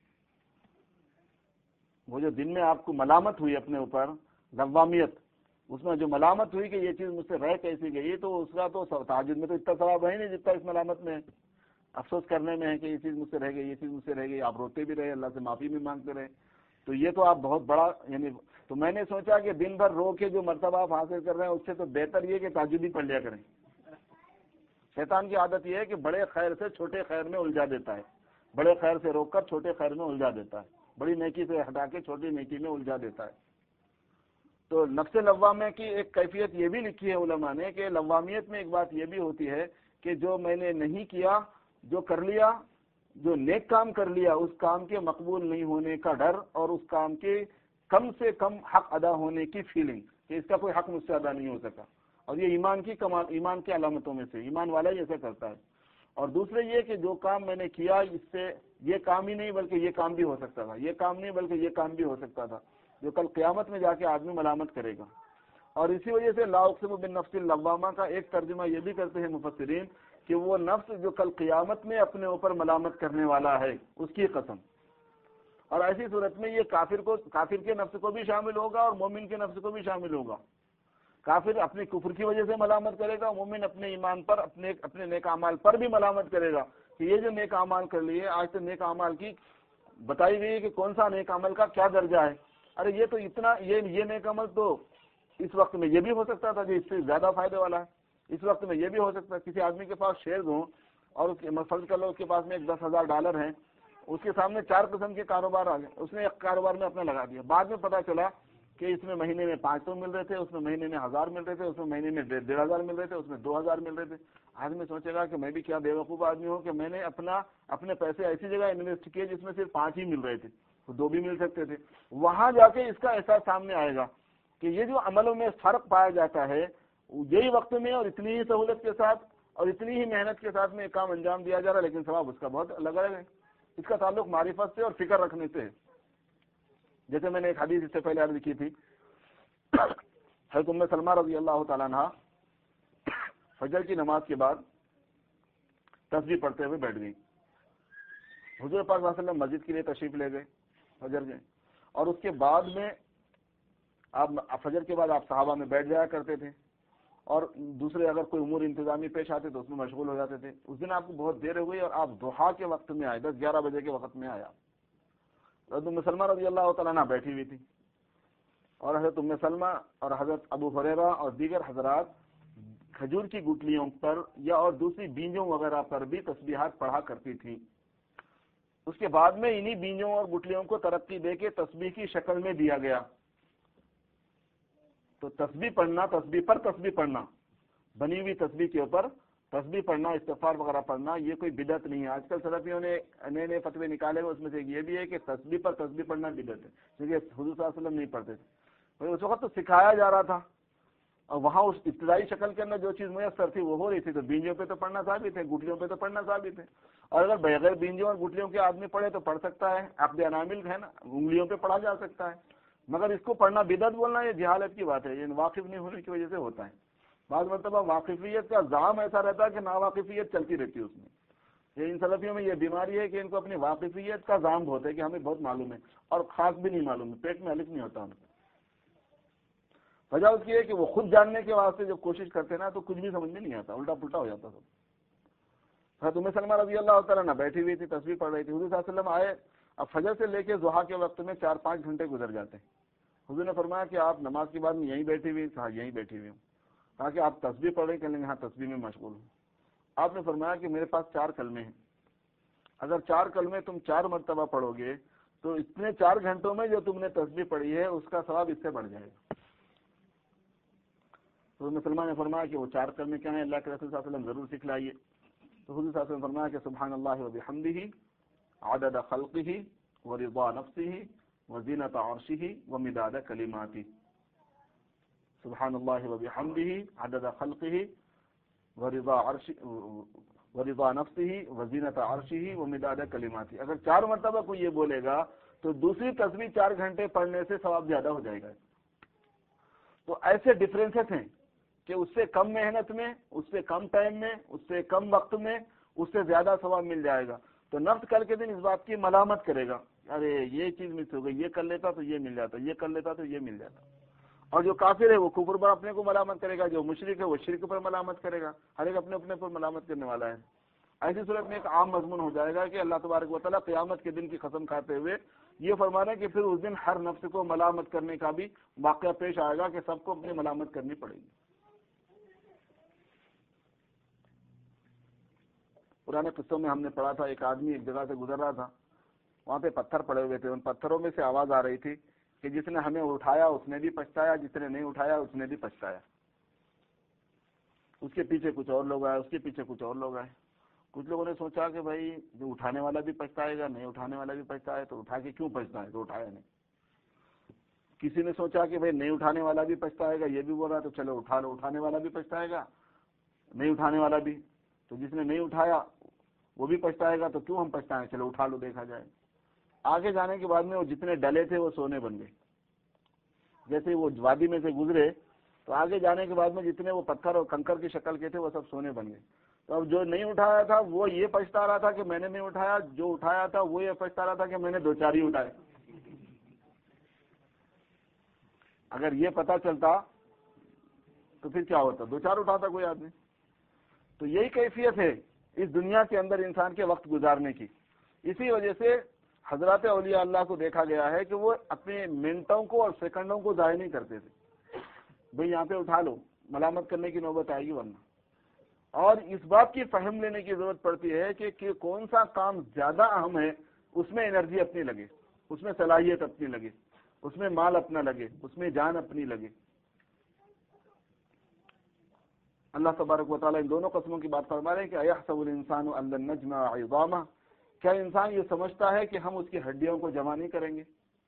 وہ جو دن میں آپ کو ملامت ہوئی اپنے اوپر, لوامیت, اس میں جو ملامت ہوئی کہ یہ چیز مجھ سے رہ کیسی گئی, تو اس کا تو تہجد میں تو اتنا ثواب ہے نہیں جتنا اس ملامت میں ہے, افسوس کرنے میں ہے کہ یہ چیز مجھ سے رہ گئی, یہ چیز مجھ سے رہ گئی. آپ روتے بھی رہے, اللہ سے معافی بھی مانگتے رہے. تو یہ تو آپ بہت بڑا, یعنی تو میں نے سوچا کہ دن بھر رو کے جو مرتبہ آپ حاصل کر رہے ہیں اس سے تو بہتر یہ کہ تہجد ہی پڑھ لیا کریں. شیطان کی عادت یہ ہے کہ بڑے خیر سے چھوٹے خیر میں الجھا دیتا ہے, بڑے خیر سے روک کر چھوٹے خیر میں الجھا دیتا ہے, بڑی نیکی سے ہٹا کے چھوٹی نیکی میں الجھا دیتا ہے. تو نفس لوامہ کی ایک کیفیت یہ بھی لکھی ہے علماء نے کہ لوامیت میں ایک بات یہ بھی ہوتی ہے کہ جو میں نے نہیں کیا, جو کر لیا, جو نیک کام کر لیا, اس کام کے مقبول نہیں ہونے کا ڈر اور اس کام کے کم سے کم حق ادا ہونے کی فیلنگ کہ اس کا کوئی حق مجھ سے ادا نہیں ہو سکا. اور یہ ایمان کی کمال, ایمان کی علامتوں میں سے, ایمان والا ہی ایسا کرتا ہے. اور دوسرے یہ کہ جو کام میں نے کیا اس سے یہ کام ہی نہیں بلکہ یہ کام بھی ہو سکتا تھا, یہ کام نہیں بلکہ یہ کام بھی ہو سکتا تھا, جو کل قیامت میں جا کے آدمی ملامت کرے گا. اور اسی وجہ سے لا اقسم بالنفس اللوامہ کا ایک ترجمہ یہ بھی کرتے ہیں مفسرین کہ وہ نفس جو کل قیامت میں اپنے اوپر ملامت کرنے والا ہے اس کی قسم. اور ایسی صورت میں یہ کافر کے نفس کو بھی شامل ہوگا اور مومن کے نفس کو بھی شامل ہوگا. کافر اپنے کفر کی وجہ سے ملامت کرے گا, مومن اپنے ایمان پر, اپنے نیک اعمال پر بھی ملامت کرے گا کہ یہ جو نیک اعمال کر لیے, آج سے نیک اعمال کی بتائی گئی ہے کہ کون سا نیک عمل کا کیا درجہ ہے. ارے یہ تو اتنا, یہ نیک عمل تو اس وقت میں یہ بھی ہو سکتا تھا جو اس سے زیادہ فائدے والا ہے. اس وقت میں یہ بھی ہو سکتا ہے کسی آدمی کے پاس شیئرز ہوں اور فرض کر لو اس کے پاس میں $10,000 ہیں, اس کے سامنے 4 قسم کے کاروبار آ گئے, اس نے ایک کاروبار میں اپنا لگا دیا. بعد میں پتا چلا کہ اس میں مہینے میں 500 مل رہے تھے، اس میں مہینے میں 1000 مل رہے تھے، اس میں مہینے میں 1500 مل رہے تھے، اس میں 2000 مل رہے تھے۔ آدمی سوچے گا کہ میں بھی کیا بیوقوف آدمی ہوں کہ میں نے اپنے پیسے ایسی جگہ انویسٹ کیے جس میں صرف 5 ہی مل رہے تھے، 2 بھی مل سکتے تھے۔ وہاں جا کے اس کا احساس سامنے آئے گا کہ یہ جو عملوں میں فرق پایا جاتا ہے، یہی وقت میں اور اتنی ہی سہولت کے ساتھ اور اتنی ہی محنت کے ساتھ میں کام انجام دیا جا رہا ہے، لیکن ثواب اس کا بہت الگ ہے۔ اس کا تعلق معرفت سے اور فکر رکھنے سے ہے۔ جیسے میں نے ایک حدیث اس سے پہلے عرض کی تھی، حضرت ام سلمہ رضی اللہ تعالیٰ عنہ فجر کی نماز کے بعد تسبیح پڑھتے ہوئے بیٹھ گئی۔ حضور پاک صلی اللہ علیہ وسلم مسجد کے لیے تشریف لے گئے، فجر کے، اور اس کے بعد میں آپ فجر کے بعد آپ صحابہ میں بیٹھ جایا کرتے تھے، اور دوسرے اگر کوئی امور انتظامی پیش آتے تو اس میں مشغول ہو جاتے تھے۔ اس دن آپ کو بہت دیر ہو گئی اور آپ ضحیٰ کے وقت میں آئے، 10-11 بجے کے وقت میں آیا۔ حضرت ام سلمہ رضی اللہ تعالیٰ عنہ بیٹھی ہوئی تھی، اور حضرت ام سلمہ اور حضرت ابو ہریرہ اور دیگر حضرات کھجور کی گٹلیوں پر یا اور دوسری بینجوں وغیرہ پر بھی تسبیحات پڑھا کرتی تھی۔ اس کے بعد میں انہی بینجوں اور گٹلیوں کو ترقی دے کے تسبیح کی شکل میں دیا گیا۔ تو تسبیح پڑھنا، تسبیح پر تسبیح پڑھنا، بنی ہوئی تسبیح کے اوپر تسبیح پڑھنا، استغفار وغیرہ پڑھنا، یہ کوئی بدعت نہیں ہے۔ آج کل سلفیوں نے نئے نئے فتوے نکالے ہوئے، اس میں سے یہ بھی ہے کہ تسبیح پر تسبیح پڑھنا بدعت ہے، کیونکہ حضور صلی اللہ علیہ وسلم نہیں پڑھتے تھے۔ اس وقت تو سکھایا جا رہا تھا، اور وہاں اس ابتدائی شکل کے اندر جو چیز میسر تھی وہ ہو رہی تھی، تو بینجوں پہ تو پڑھنا ثابت ہے، گٹلیوں پہ تو پڑھنا ثابت ہے۔ اور اگر بغیر بینجوں اور گٹلیوں کے آدمی پڑھے تو پڑھ سکتا ہے، عقد انامل ہے نا، انگلیوں پہ پڑھا جا سکتا ہے، مگر اس کو پڑھنا بدعت بولنا یہ جہالت کی بات ہے، یہ واقف نہیں ہونے کی وجہ سے ہوتا ہے۔ بعض مرتبہ واقفیت کا زعم ایسا رہتا ہے کہ ناواقفیت چلتی رہتی ہے اس میں۔ یہ ان سلفیوں میں یہ بیماری ہے کہ ان کو اپنی واقفیت کا زعم بہت ہے کہ ہمیں بہت معلوم ہے، اور خاص بھی نہیں معلوم ہے، پیٹ میں الف نہیں ہوتا ان کو۔ وجہ اس کی ہے کہ وہ خود جاننے کے واسطے جب کوشش کرتے ہیں نا تو کچھ بھی سمجھ میں نہیں آتا، الٹا پلٹا ہو جاتا سب۔ حضرت ام سلمہ رضی اللہ تعالیٰ عنہ بیٹھی ہوئی تھی، تسبیح پڑھ رہی تھی۔ حضور صلی اللہ علیہ وسلم آئے، اب فجر سے لے کے ضحیٰ کے وقت میں 4-5 گھنٹے گزر جاتے ہیں۔ حضور نے فرمایا کہ آپ نماز کے بعد میں یہیں بیٹھی ہوئی؟ کہا یہیں بیٹھی ہوئی ہوں۔ کہا کہ آپ تسبیح پڑھ رہے ہیں؟ کہنے لگے ہاں تسبیح میں مشغول ہوں۔ آپ نے فرمایا کہ میرے پاس 4 کلمے ہیں، اگر 4 کلمے تم 4 مرتبہ پڑھو گے تو اتنے 4 گھنٹوں میں جو تم نے تسبیح پڑھی ہے اس کا ثواب اس سے بڑھ جائے گا۔ تو مسلمان نے فرمایا کہ وہ 4 کلمے کیا ہیں؟ اللہ کے رسول صلی اللہ علیہ وسلم ضرور سکھلائیے۔ تو حضور صلی اللہ علیہ وسلم فرمایا کہ سبحان اللہ و بحمدہ عدد خلقہ ورضا نفسہ وزینۃ عرشہ ومداد کلماتہ۔ سبحان اللہ و بحمدہ عدد خلقہ ورضا نفسہ وزینۃ عرشہ ومداد کلماتہ۔ اگر 4 مرتبہ کوئی یہ بولے گا تو دوسری تسبیح 4 گھنٹے پڑھنے سے ثواب زیادہ ہو جائے گا۔ تو ایسے ڈفرینسز ہیں کہ اس سے کم محنت میں، اس سے کم ٹائم میں، اس سے کم وقت میں اس سے زیادہ ثواب مل جائے گا۔ تو نفس کل کے دن اس بات کی ملامت کرے گا، ارے یہ چیز مس ہو گئی، یہ کر لیتا تو یہ مل جاتا، یہ کر لیتا تو یہ مل جاتا۔ اور جو کافر ہے وہ کفر پر اپنے کو ملامت کرے گا، جو مشرک ہے وہ شرک پر ملامت کرے گا، ہر ایک اپنے اپنے پر ملامت کرنے والا ہے۔ ایسی صورت میں ایک عام مضمون ہو جائے گا کہ اللہ تبارک و تعالیٰ قیامت کے دن کی قسم کھاتے ہوئے یہ فرما رہے ہیں کہ پھر اس دن ہر نفس کو ملامت کرنے کا بھی واقعہ پیش آئے گا کہ سب کو اپنی ملامت کرنی پڑے گی۔ پرانے قصوں میں ہم نے پڑھا تھا، ایک آدمی ایک جگہ سے گزر رہا تھا، وہاں پہ پتھر پڑے ہوئے تھے، ان پتھروں میں سے آواز آ رہی تھی کہ جس نے ہمیں اٹھایا اس نے بھی پچھتایا، جس نے نہیں اٹھایا اس نے بھی پچھتایا۔ اس کے پیچھے کچھ اور لوگ آئے، اس کے پیچھے کچھ اور لوگ آئے۔ کچھ لوگوں نے سوچا کہ بھائی جو اٹھانے والا بھی پچھتائے گا، نہیں اٹھانے والا بھی پچھتائے تو اٹھا کے کیوں پچھتائے، تو اٹھایا نہیں۔ کسی نے سوچا کہ بھائی نہیں اٹھانے والا بھی پچھتائے گا، یہ بھی بول رہا تو چلو اٹھا لو، اٹھانے والا بھی پچھتائے گا، نہیں اٹھانے والا بھی، تو جس نے نہیں اٹھایا وہ بھی پچھتائے گا، تو کیوں ہم پچھتائیں، چلو اٹھا لو دیکھا جائے۔ آگے جانے کے بعد میں وہ جتنے ڈلے تھے وہ سونے بن گئے۔ جیسے وہ وادی میں سے گزرے تو آگے جانے کے بعد میں جتنے وہ پتھر اور کنکر کی شکل کے تھے وہ سب سونے بن گئے۔ تو اب جو نہیں اٹھایا تھا وہ یہ پچھتا رہا تھا کہ میں نے نہیں اٹھایا، جو اٹھایا تھا وہ یہ پچھتا رہا تھا کہ میں نے 2-4 ہی اٹھائے۔ اگر یہ پتا چلتا تو پھر کیا ہوتا، 2-4 اٹھاتا کوئی آدمی۔ تو یہی کیفیت ہے اس دنیا کے اندر انسان کے وقت گزارنے کی۔ اسی وجہ سے حضرات اولیاء اللہ کو دیکھا گیا ہے کہ وہ اپنے منٹوں کو اور سیکنڈوں کو ضائع نہیں کرتے تھے، بھئی یہاں پہ اٹھا لو، ملامت کرنے کی نوبت آئے گی ورنہ۔ اور اس بات کی فہم لینے کی ضرورت پڑتی ہے کہ کون سا کام زیادہ اہم ہے، اس میں انرجی اپنی لگے، اس میں صلاحیت اپنی لگے، اس میں مال اپنا لگے، اس میں جان اپنی لگے۔ اللہ تبارک و تعالیٰ ان دونوں قسموں کی بات فرما رہے ہیں کہ اَيَحْسَبُ الْإِنسَانُ أَن لَّن نَّجْمَعَ عِظَامَهُ، کیا انسان یہ سمجھتا ہے کہ ہم اس کی ہڈیوں کو جمع نہیں کریں گے؟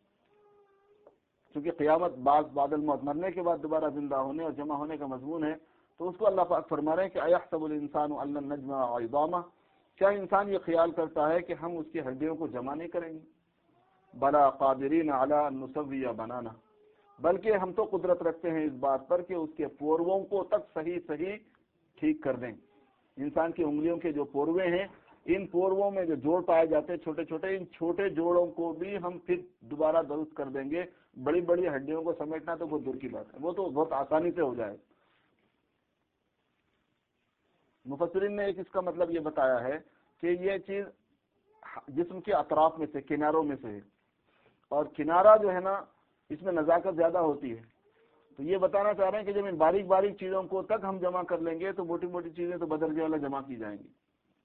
چونکہ قیامت بعد الموت، مرنے کے بعد دوبارہ زندہ ہونے اور جمع ہونے کا مضمون ہے، تو اس کو اللہ پاک فرما رہے ہیں کہ اَيَحْسَبُ الْإِنسَانُ أَن لَّن نَّجْمَعَ عِظَامَهُ، کیا انسان یہ خیال کرتا ہے کہ ہم اس کی ہڈیوں کو جمع نہیں کریں گے؟ بلا قادرین علی ان نسوی بنانا، بلکہ ہم تو قدرت رکھتے ہیں اس بات پر کہ اس کے پورووں کو تک صحیح ٹھیک کر دیں۔ انسان کی انگلیوں کے جو پوروے ہیں، ان پورووں میں جو جوڑ پائے جاتے ہیں چھوٹے چھوٹے، ان چھوٹے جوڑوں کو بھی ہم پھر دوبارہ درست کر دیں گے۔ بڑی بڑی ہڈیوں کو سمیٹنا تو بہت دور کی بات ہے، وہ تو بہت آسانی سے ہو جائے۔ مفسرین نے ایک اس کا مطلب یہ بتایا ہے کہ یہ چیز جسم کے اطراف میں سے، کناروں میں سے ہے، اور کنارہ جو ہے نا اس میں نزاکت زیادہ ہوتی ہے، تو یہ بتانا چاہ رہے ہیں کہ جب ان باریک باریک چیزوں کو تک ہم جمع کر لیں گے تو موٹی موٹی چیزیں تو بدرجے والا جمع کی جائیں گی۔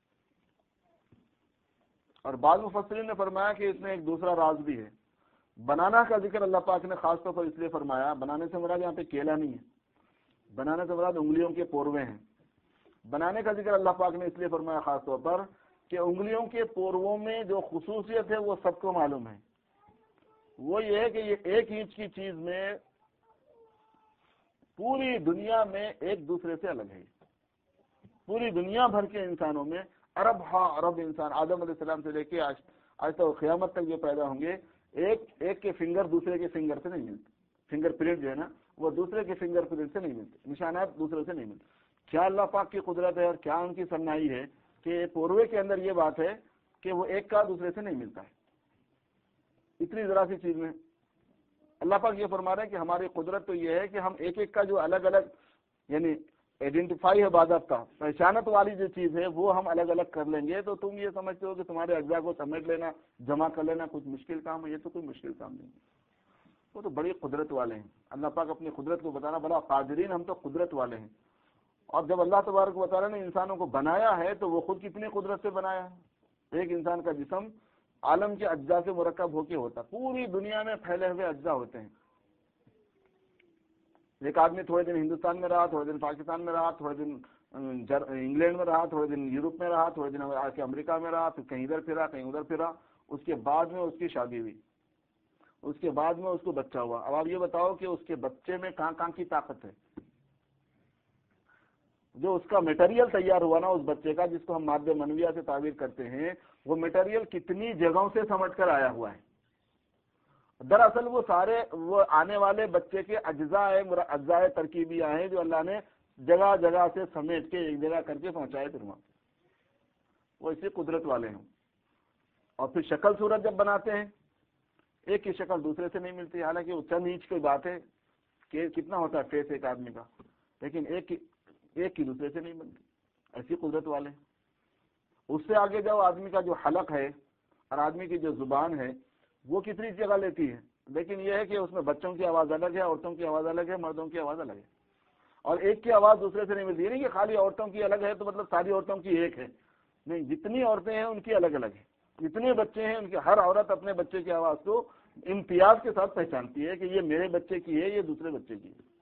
اور بعض مفسرین نے فرمایا کہ اس میں ایک دوسرا راز بھی ہے۔ بنانا کا ذکر اللہ پاک نے خاص طور پر اس لیے فرمایا، بنانے سے مراد یہاں پہ کیلا نہیں ہے، بنانے سے مراد انگلیوں کے پوروے ہیں۔ بنانے کا ذکر اللہ پاک نے اس لیے فرمایا خاص طور پر کہ انگلیوں کے پورووں میں جو خصوصیت ہے وہ سب کو معلوم ہے، وہ یہ ہے کہ یہ 1 انچ کی چیز میں پوری دنیا میں ایک دوسرے سے الگ ہے۔ پوری دنیا بھر کے انسانوں میں ارب انسان، آدم علیہ السلام سے لے کے آج تک قیامت تک جو پیدا ہوں گے، ایک کے فنگر دوسرے کے فنگر سے نہیں ملتے۔ فنگر پرنٹ جو ہے نا وہ دوسرے کے فنگر پرنٹ سے نہیں ملتے، نشانات دوسرے سے نہیں ملتے۔ کیا اللہ پاک کی قدرت ہے اور کیا ان کی سنائی ہے کہ پوروے کے اندر یہ بات ہے کہ وہ ایک کا دوسرے سے نہیں ملتا ہے، اتنی ذرا سی چیز میں۔ اللہ پاک یہ فرما رہے ہیں کہ ہماری قدرت تو یہ ہے کہ ہم ایک کا جو الگ الگ یعنی آئیڈینٹیفائی ہے، باضابطہ پہچانت والی جو چیز ہے وہ ہم الگ الگ کر لیں گے، تو تم یہ سمجھتے ہو کہ تمہارے اجزاء کو سمیٹ لینا، جمع کر لینا کچھ مشکل کام ہے؟ یہ تو کوئی مشکل کام نہیں ہے، وہ تو بڑی قدرت والے ہیں۔ اللہ پاک اپنی قدرت کو بتانا، بلا قادرین، ہم تو قدرت والے ہیں۔ اور جب اللہ تبارک و تعالیٰ نے انسانوں کو بنایا ہے تو وہ خود کتنی قدرت سے بنایا ہے۔ ایک انسان کا جسم عالم کے اجزاء سے مرکب ہو کے ہوتا، پوری دنیا میں پھیلے ہوئے اجزاء ہوتے ہیں۔ ایک آدمی تھوڑے دن ہندوستان میں رہا، تھوڑے دن پاکستان میں رہا، تھوڑے دن انگلینڈ میں رہا، تھوڑے دن یورپ میں رہا، تھوڑے دن آ کے امریکہ میں رہا، پھر کہیں ادھر پھرا کہیں ادھر پھرا، اس کے بعد میں اس کی شادی ہوئی، اس کے بعد میں اس کو بچہ ہوا۔ اب آپ یہ بتاؤ کہ اس کے بچے میں کہاں کی طاقت ہے؟ جو اس کا میٹیریل تیار ہوا نا اس بچے کا، جس کو ہم مادہ منویہ سے تعبیر کرتے ہیں، وہ میٹیریل کتنی جگہوں سے سمٹ کر آیا ہوا ہے۔ دراصل وہ سارے وہ آنے والے بچے کے اجزاء ترکیبیہ ہیں جو اللہ نے جگہ جگہ سے سمیٹ کے ایک جگہ کر کے پہنچائے پھر وہاں، وہ اسی قدرت والے ہیں۔ اور پھر شکل صورت جب بناتے ہیں، ایک کی شکل دوسرے سے نہیں ملتی، حالانکہ وہ چند انچ کی بات ہے کہ کتنا ہوتا ہے فیس ایک آدمی کا، لیکن ایک کی دوسرے سے نہیں ملتی، ایسی قدرت والے ہیں۔ اس سے آگے جاؤ، آدمی کا جو حلق ہے اور آدمی کی جو زبان ہے وہ کتنی جگہ لیتی ہے، لیکن یہ ہے کہ اس میں بچوں کی آواز الگ ہے، عورتوں کی آواز الگ ہے، مردوں کی آواز الگ ہے، اور ایک کی آواز دوسرے سے نہیں ملتی۔ نہیں کہ خالی عورتوں کی الگ ہے تو مطلب ساری عورتوں کی ایک ہے، نہیں، جتنی عورتیں ہیں ان کی الگ الگ ہے، جتنے بچے ہیں ان کے، ہر عورت اپنے بچے کی آواز کو امتیاز کے ساتھ پہچانتی ہے کہ یہ میرے بچے کی ہے، یہ دوسرے بچے کی ہے،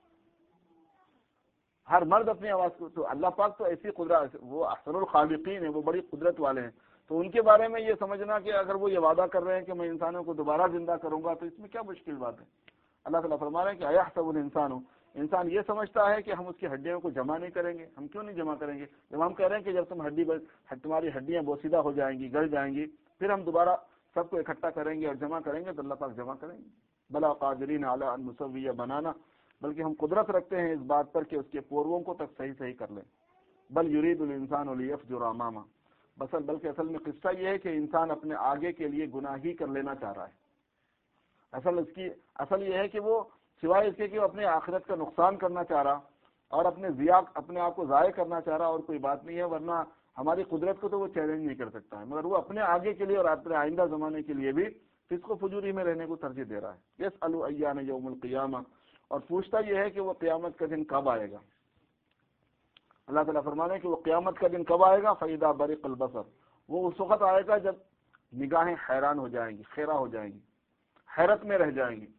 ہر مرد اپنی آواز کو۔ تو اللہ پاک تو ایسی قدرت، وہ احسن الخالقین ہیں، وہ بڑی قدرت والے ہیں، تو ان کے بارے میں یہ سمجھنا کہ اگر وہ یہ وعدہ کر رہے ہیں کہ میں انسانوں کو دوبارہ زندہ کروں گا تو اس میں کیا مشکل بات ہے۔ اللہ تعالیٰ فرما رہے ہیں کہ اَيَحْسَبُ الْإِنسَانُ، انسان یہ سمجھتا ہے کہ ہم اس کی ہڈیوں کو جمع نہیں کریں گے۔ ہم کیوں نہیں جمع کریں گے؟ جب ہم کہہ رہے ہیں کہ جب تمہاری ہڈیاں بوسیدہ ہو جائیں گی، گل جائیں گی، پھر ہم دوبارہ سب کو اکٹھا کریں گے اور جمع کریں گے، تو اللہ پاک جمع کریں گے۔ بلا قادرین علی ان نسوی بنانا، بلکہ ہم قدرت رکھتے ہیں اس بات پر کہ اس کے پورووں کو تک صحیح کر لیں۔ بل یرید الانسان لیفجر امامہ، بلکہ اصل میں قصہ یہ ہے کہ انسان اپنے آگے کے لیے گناہ ہی کر لینا چاہ رہا ہے۔ اصل یہ ہے کہ وہ سوائے اس کے کہ وہ اپنے آخرت کا نقصان کرنا چاہ رہا اور اپنے آپ کو ضائع کرنا چاہ رہا، اور کوئی بات نہیں ہے، ورنہ ہماری قدرت کو تو وہ چیلنج نہیں کر سکتا ہے، مگر وہ اپنے آگے کے لیے اور اپنے آئندہ زمانے کے لیے بھی فسق و فجوری میں رہنے کو ترجیح دے رہا ہے۔ یسأل ایان یوم القیامہ، اور پوچھتا یہ ہے کہ وہ قیامت کا دن کب آئے گا۔ اللہ تعالیٰ فرمانے کہ وہ قیامت کا دن کب آئے گا، فَإِذَا بَرِقَ الْبَصَرُ، وہ اس وقت آئے گا جب نگاہیں حیران ہو جائیں گی، خیرہ ہو جائیں گی، حیرت میں رہ جائیں گی۔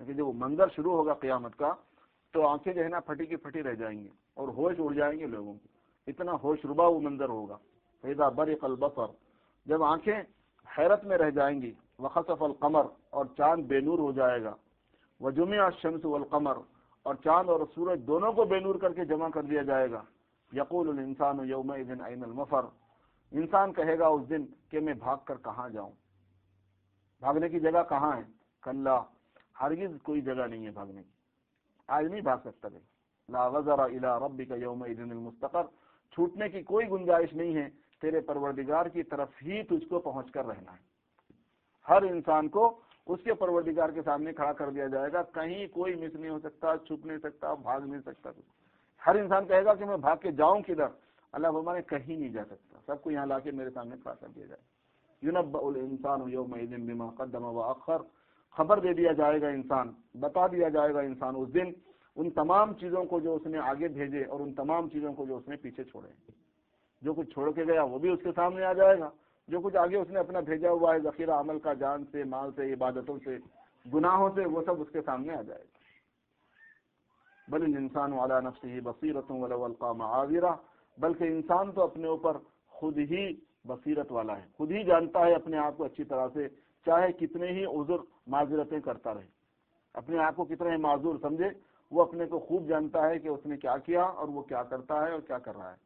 لیکن جب وہ منظر شروع ہوگا قیامت کا تو آنکھیں جو ہے نا پھٹی کی پھٹی رہ جائیں گی اور ہوش اڑ جائیں گے لوگوں کی، اتنا ہوش ربا وہ منظر ہوگا. فَإِذَا بَرِقَ الْبَصَرُ، جب آنکھیں حیرت میں رہ جائیں گی. وَخَسَفَ الْقَمَرُ، اور چاند بے نور ہو جائے گا. وَجُمِعَ الشَّمْسُ وَالْقَمَرُ، اور چاند اور سورج دونوں کو بے نور کر کے جمع کر دیا جائے گا. یقول الانسان یومئذ این المفر، انسان کہے گا اس دن کہ میں بھاگ کر کہاں جاؤں، بھاگنے کی جگہ کہاں ہے. کلا، ہرگز کوئی جگہ نہیں ہے بھاگنے کی، آج نہیں بھاگ سکتا. لا وزر الی ربک یومئذ المستقر، چھوٹنے کی کوئی گنجائش نہیں ہے، تیرے پروردگار کی طرف ہی تجھ کو پہنچ کر رہنا ہے. ہر انسان کو اس کے پروردگار کے سامنے کھڑا کر دیا جائے گا، کہیں کوئی مس نہیں ہو سکتا، چھپ نہیں سکتا، بھاگ نہیں سکتا. ہر انسان کہے گا کہ میں بھاگ کے جاؤں کدھر. اللہ فرمانے کہیں نہیں جا سکتا، سب کو یہاں لا کے میرے سامنے کھڑا کر دیا جائے. ینبأ الانسان یومئذ بما قدم واخر، خبر دے دیا جائے گا انسان، بتا دیا جائے گا انسان اس دن ان تمام چیزوں کو جو اس نے آگے بھیجے اور ان تمام چیزوں کو جو اس نے پیچھے چھوڑے. جو کچھ چھوڑ کے گیا وہ بھی اس کے سامنے آ جائے گا، جو کچھ آگے اس نے اپنا بھیجا ہوا ہے ذخیرہ عمل کا، جان سے، مال سے، عبادتوں سے، گناہوں سے، وہ سب اس کے سامنے آ جائے گا. بل الانسان علی نفسہ بصیرۃ ولو القی معاذرہ، بلکہ انسان تو اپنے اوپر خود ہی بصیرت والا ہے، خود ہی جانتا ہے اپنے آپ کو اچھی طرح سے، چاہے کتنے ہی عذر معذرتیں کرتا رہے، اپنے آپ کو کتنے ہی معذور سمجھے، وہ اپنے کو خوب جانتا ہے کہ اس نے کیا کیا اور وہ کیا کرتا ہے اور کیا کر رہا ہے.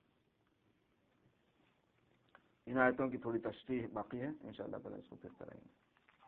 ان آیتوں کی تھوڑی تشریح باقی ہے، انشاءاللہ تعالی اس کو پھر کریں گے.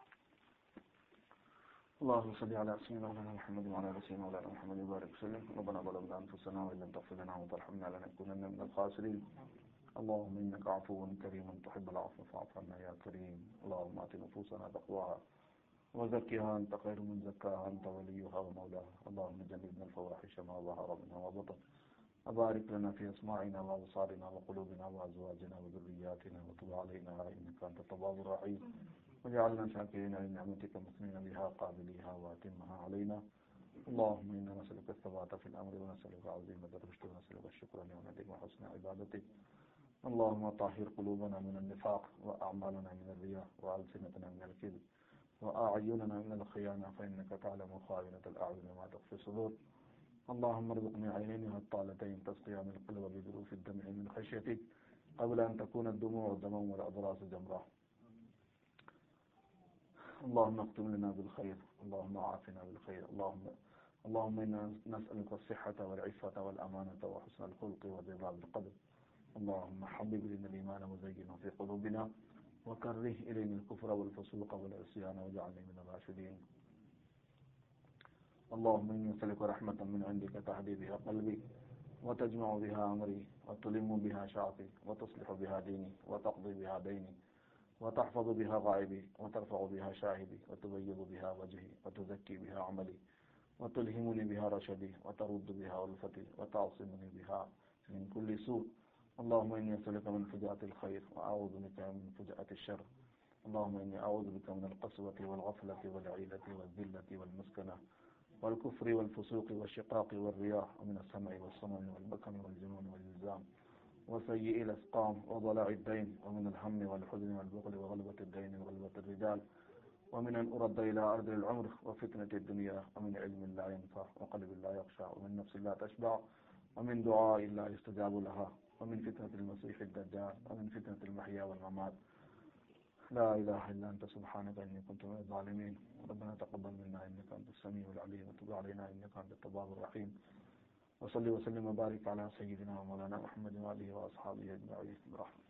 اللهم صل على سيدنا محمد وعلى ال سيدنا محمد وبارك وسلم. ربنا ظلمنا انفسنا وان لم تغفر لنا وترحمنا لنكونن من الخاسرين. اللهم انك عفو كريم تحب العفو فاعف عنا يا كريم. اللهم آت نفوسنا تقواها وزكها انت خير من زكاها انت وليها ومولاها. اللهم جنبنا الفواحش ما ظهر منها وبطن. وبارك لنا في اسماعنا وابصارنا وقلوبنا وازواجنا وذرياتنا وتب علينا انك انت التواب الرحيم. وجعلنا شاكرين لنعمتك مثنين بها قابليها واتمها علينا. اللهم انا نسألك الثبات في الامر ونسألك عزيمة الرشد ونسألك الشكر لنعمتك وحسن عبادتك. اللهم طهر قلوبنا من النفاق واعمالنا من الرياء والسنتنا من الكذب واعيننا من الخيانة فانك تعلم خائنة الاعين وما تخفي الصدور. اللهم ارزقني عينين هطالتين تسقيان القلب بذروف الدمع من خشيتك قبل ان تكون الدموع دما والاضراس جمرة. اللهم اختم لنا بالخير، اللهم عافنا بالخير. اللهم انا نسألك الصحة والعفة والأمانة وحسن الخلق والرضا بالقدر. اللهم حبب إلينا الإيمان وزينه في قلوبنا وكره إلينا الكفر والفسوق والعصيان واجعلنا من الراشدين. اللهم إني أسألك رحمة من عندك تهدي بها قلبي وتجمع بها أمري وتلم بها شعثي وتصلح بها ديني وتقضي بها ديني وتحفظ بها غائبي وترفع بها شاهدي وتبيض بها وجهي وتزكي بها عملي وتلهمني بها رشدي وترد بها ألفتي وتعصمني بها من كل سوء. اللهم إني أسألك من فجاءة الخير وأعوذ بك من فجاءة الشر. اللهم إني أعوذ بك من القسوة والغفلة والعيلة والذلة والمسكنة والكفر والفسوق والشقاق والرياء ومن السمع والصمم والبكم والجنون والإلزام وسيء الأسقام وضلع الدين ومن الهم والحزن والبخل وغلبة الدين وغلبة الرجال ومن أن أرد إلى أرض العمر وفتنة الدنيا ومن علم لا ينفع وقلب لا يخشع ومن نفس لا تشبع ومن دعاء لا يستجاب لها ومن فتنة المسيح الدجال ومن فتنة المحيا والممات. لا إله إلا أنت سبحانك إني كنت من الظالمين. ربنا تقبل منا إنك أنت السميع العليم وتب علينا إنك أنت التواب الرحيم. وصلي وسلم وبارك على سيدنا ومولانا محمد وآله وأصحابه أجمعين برحمتك.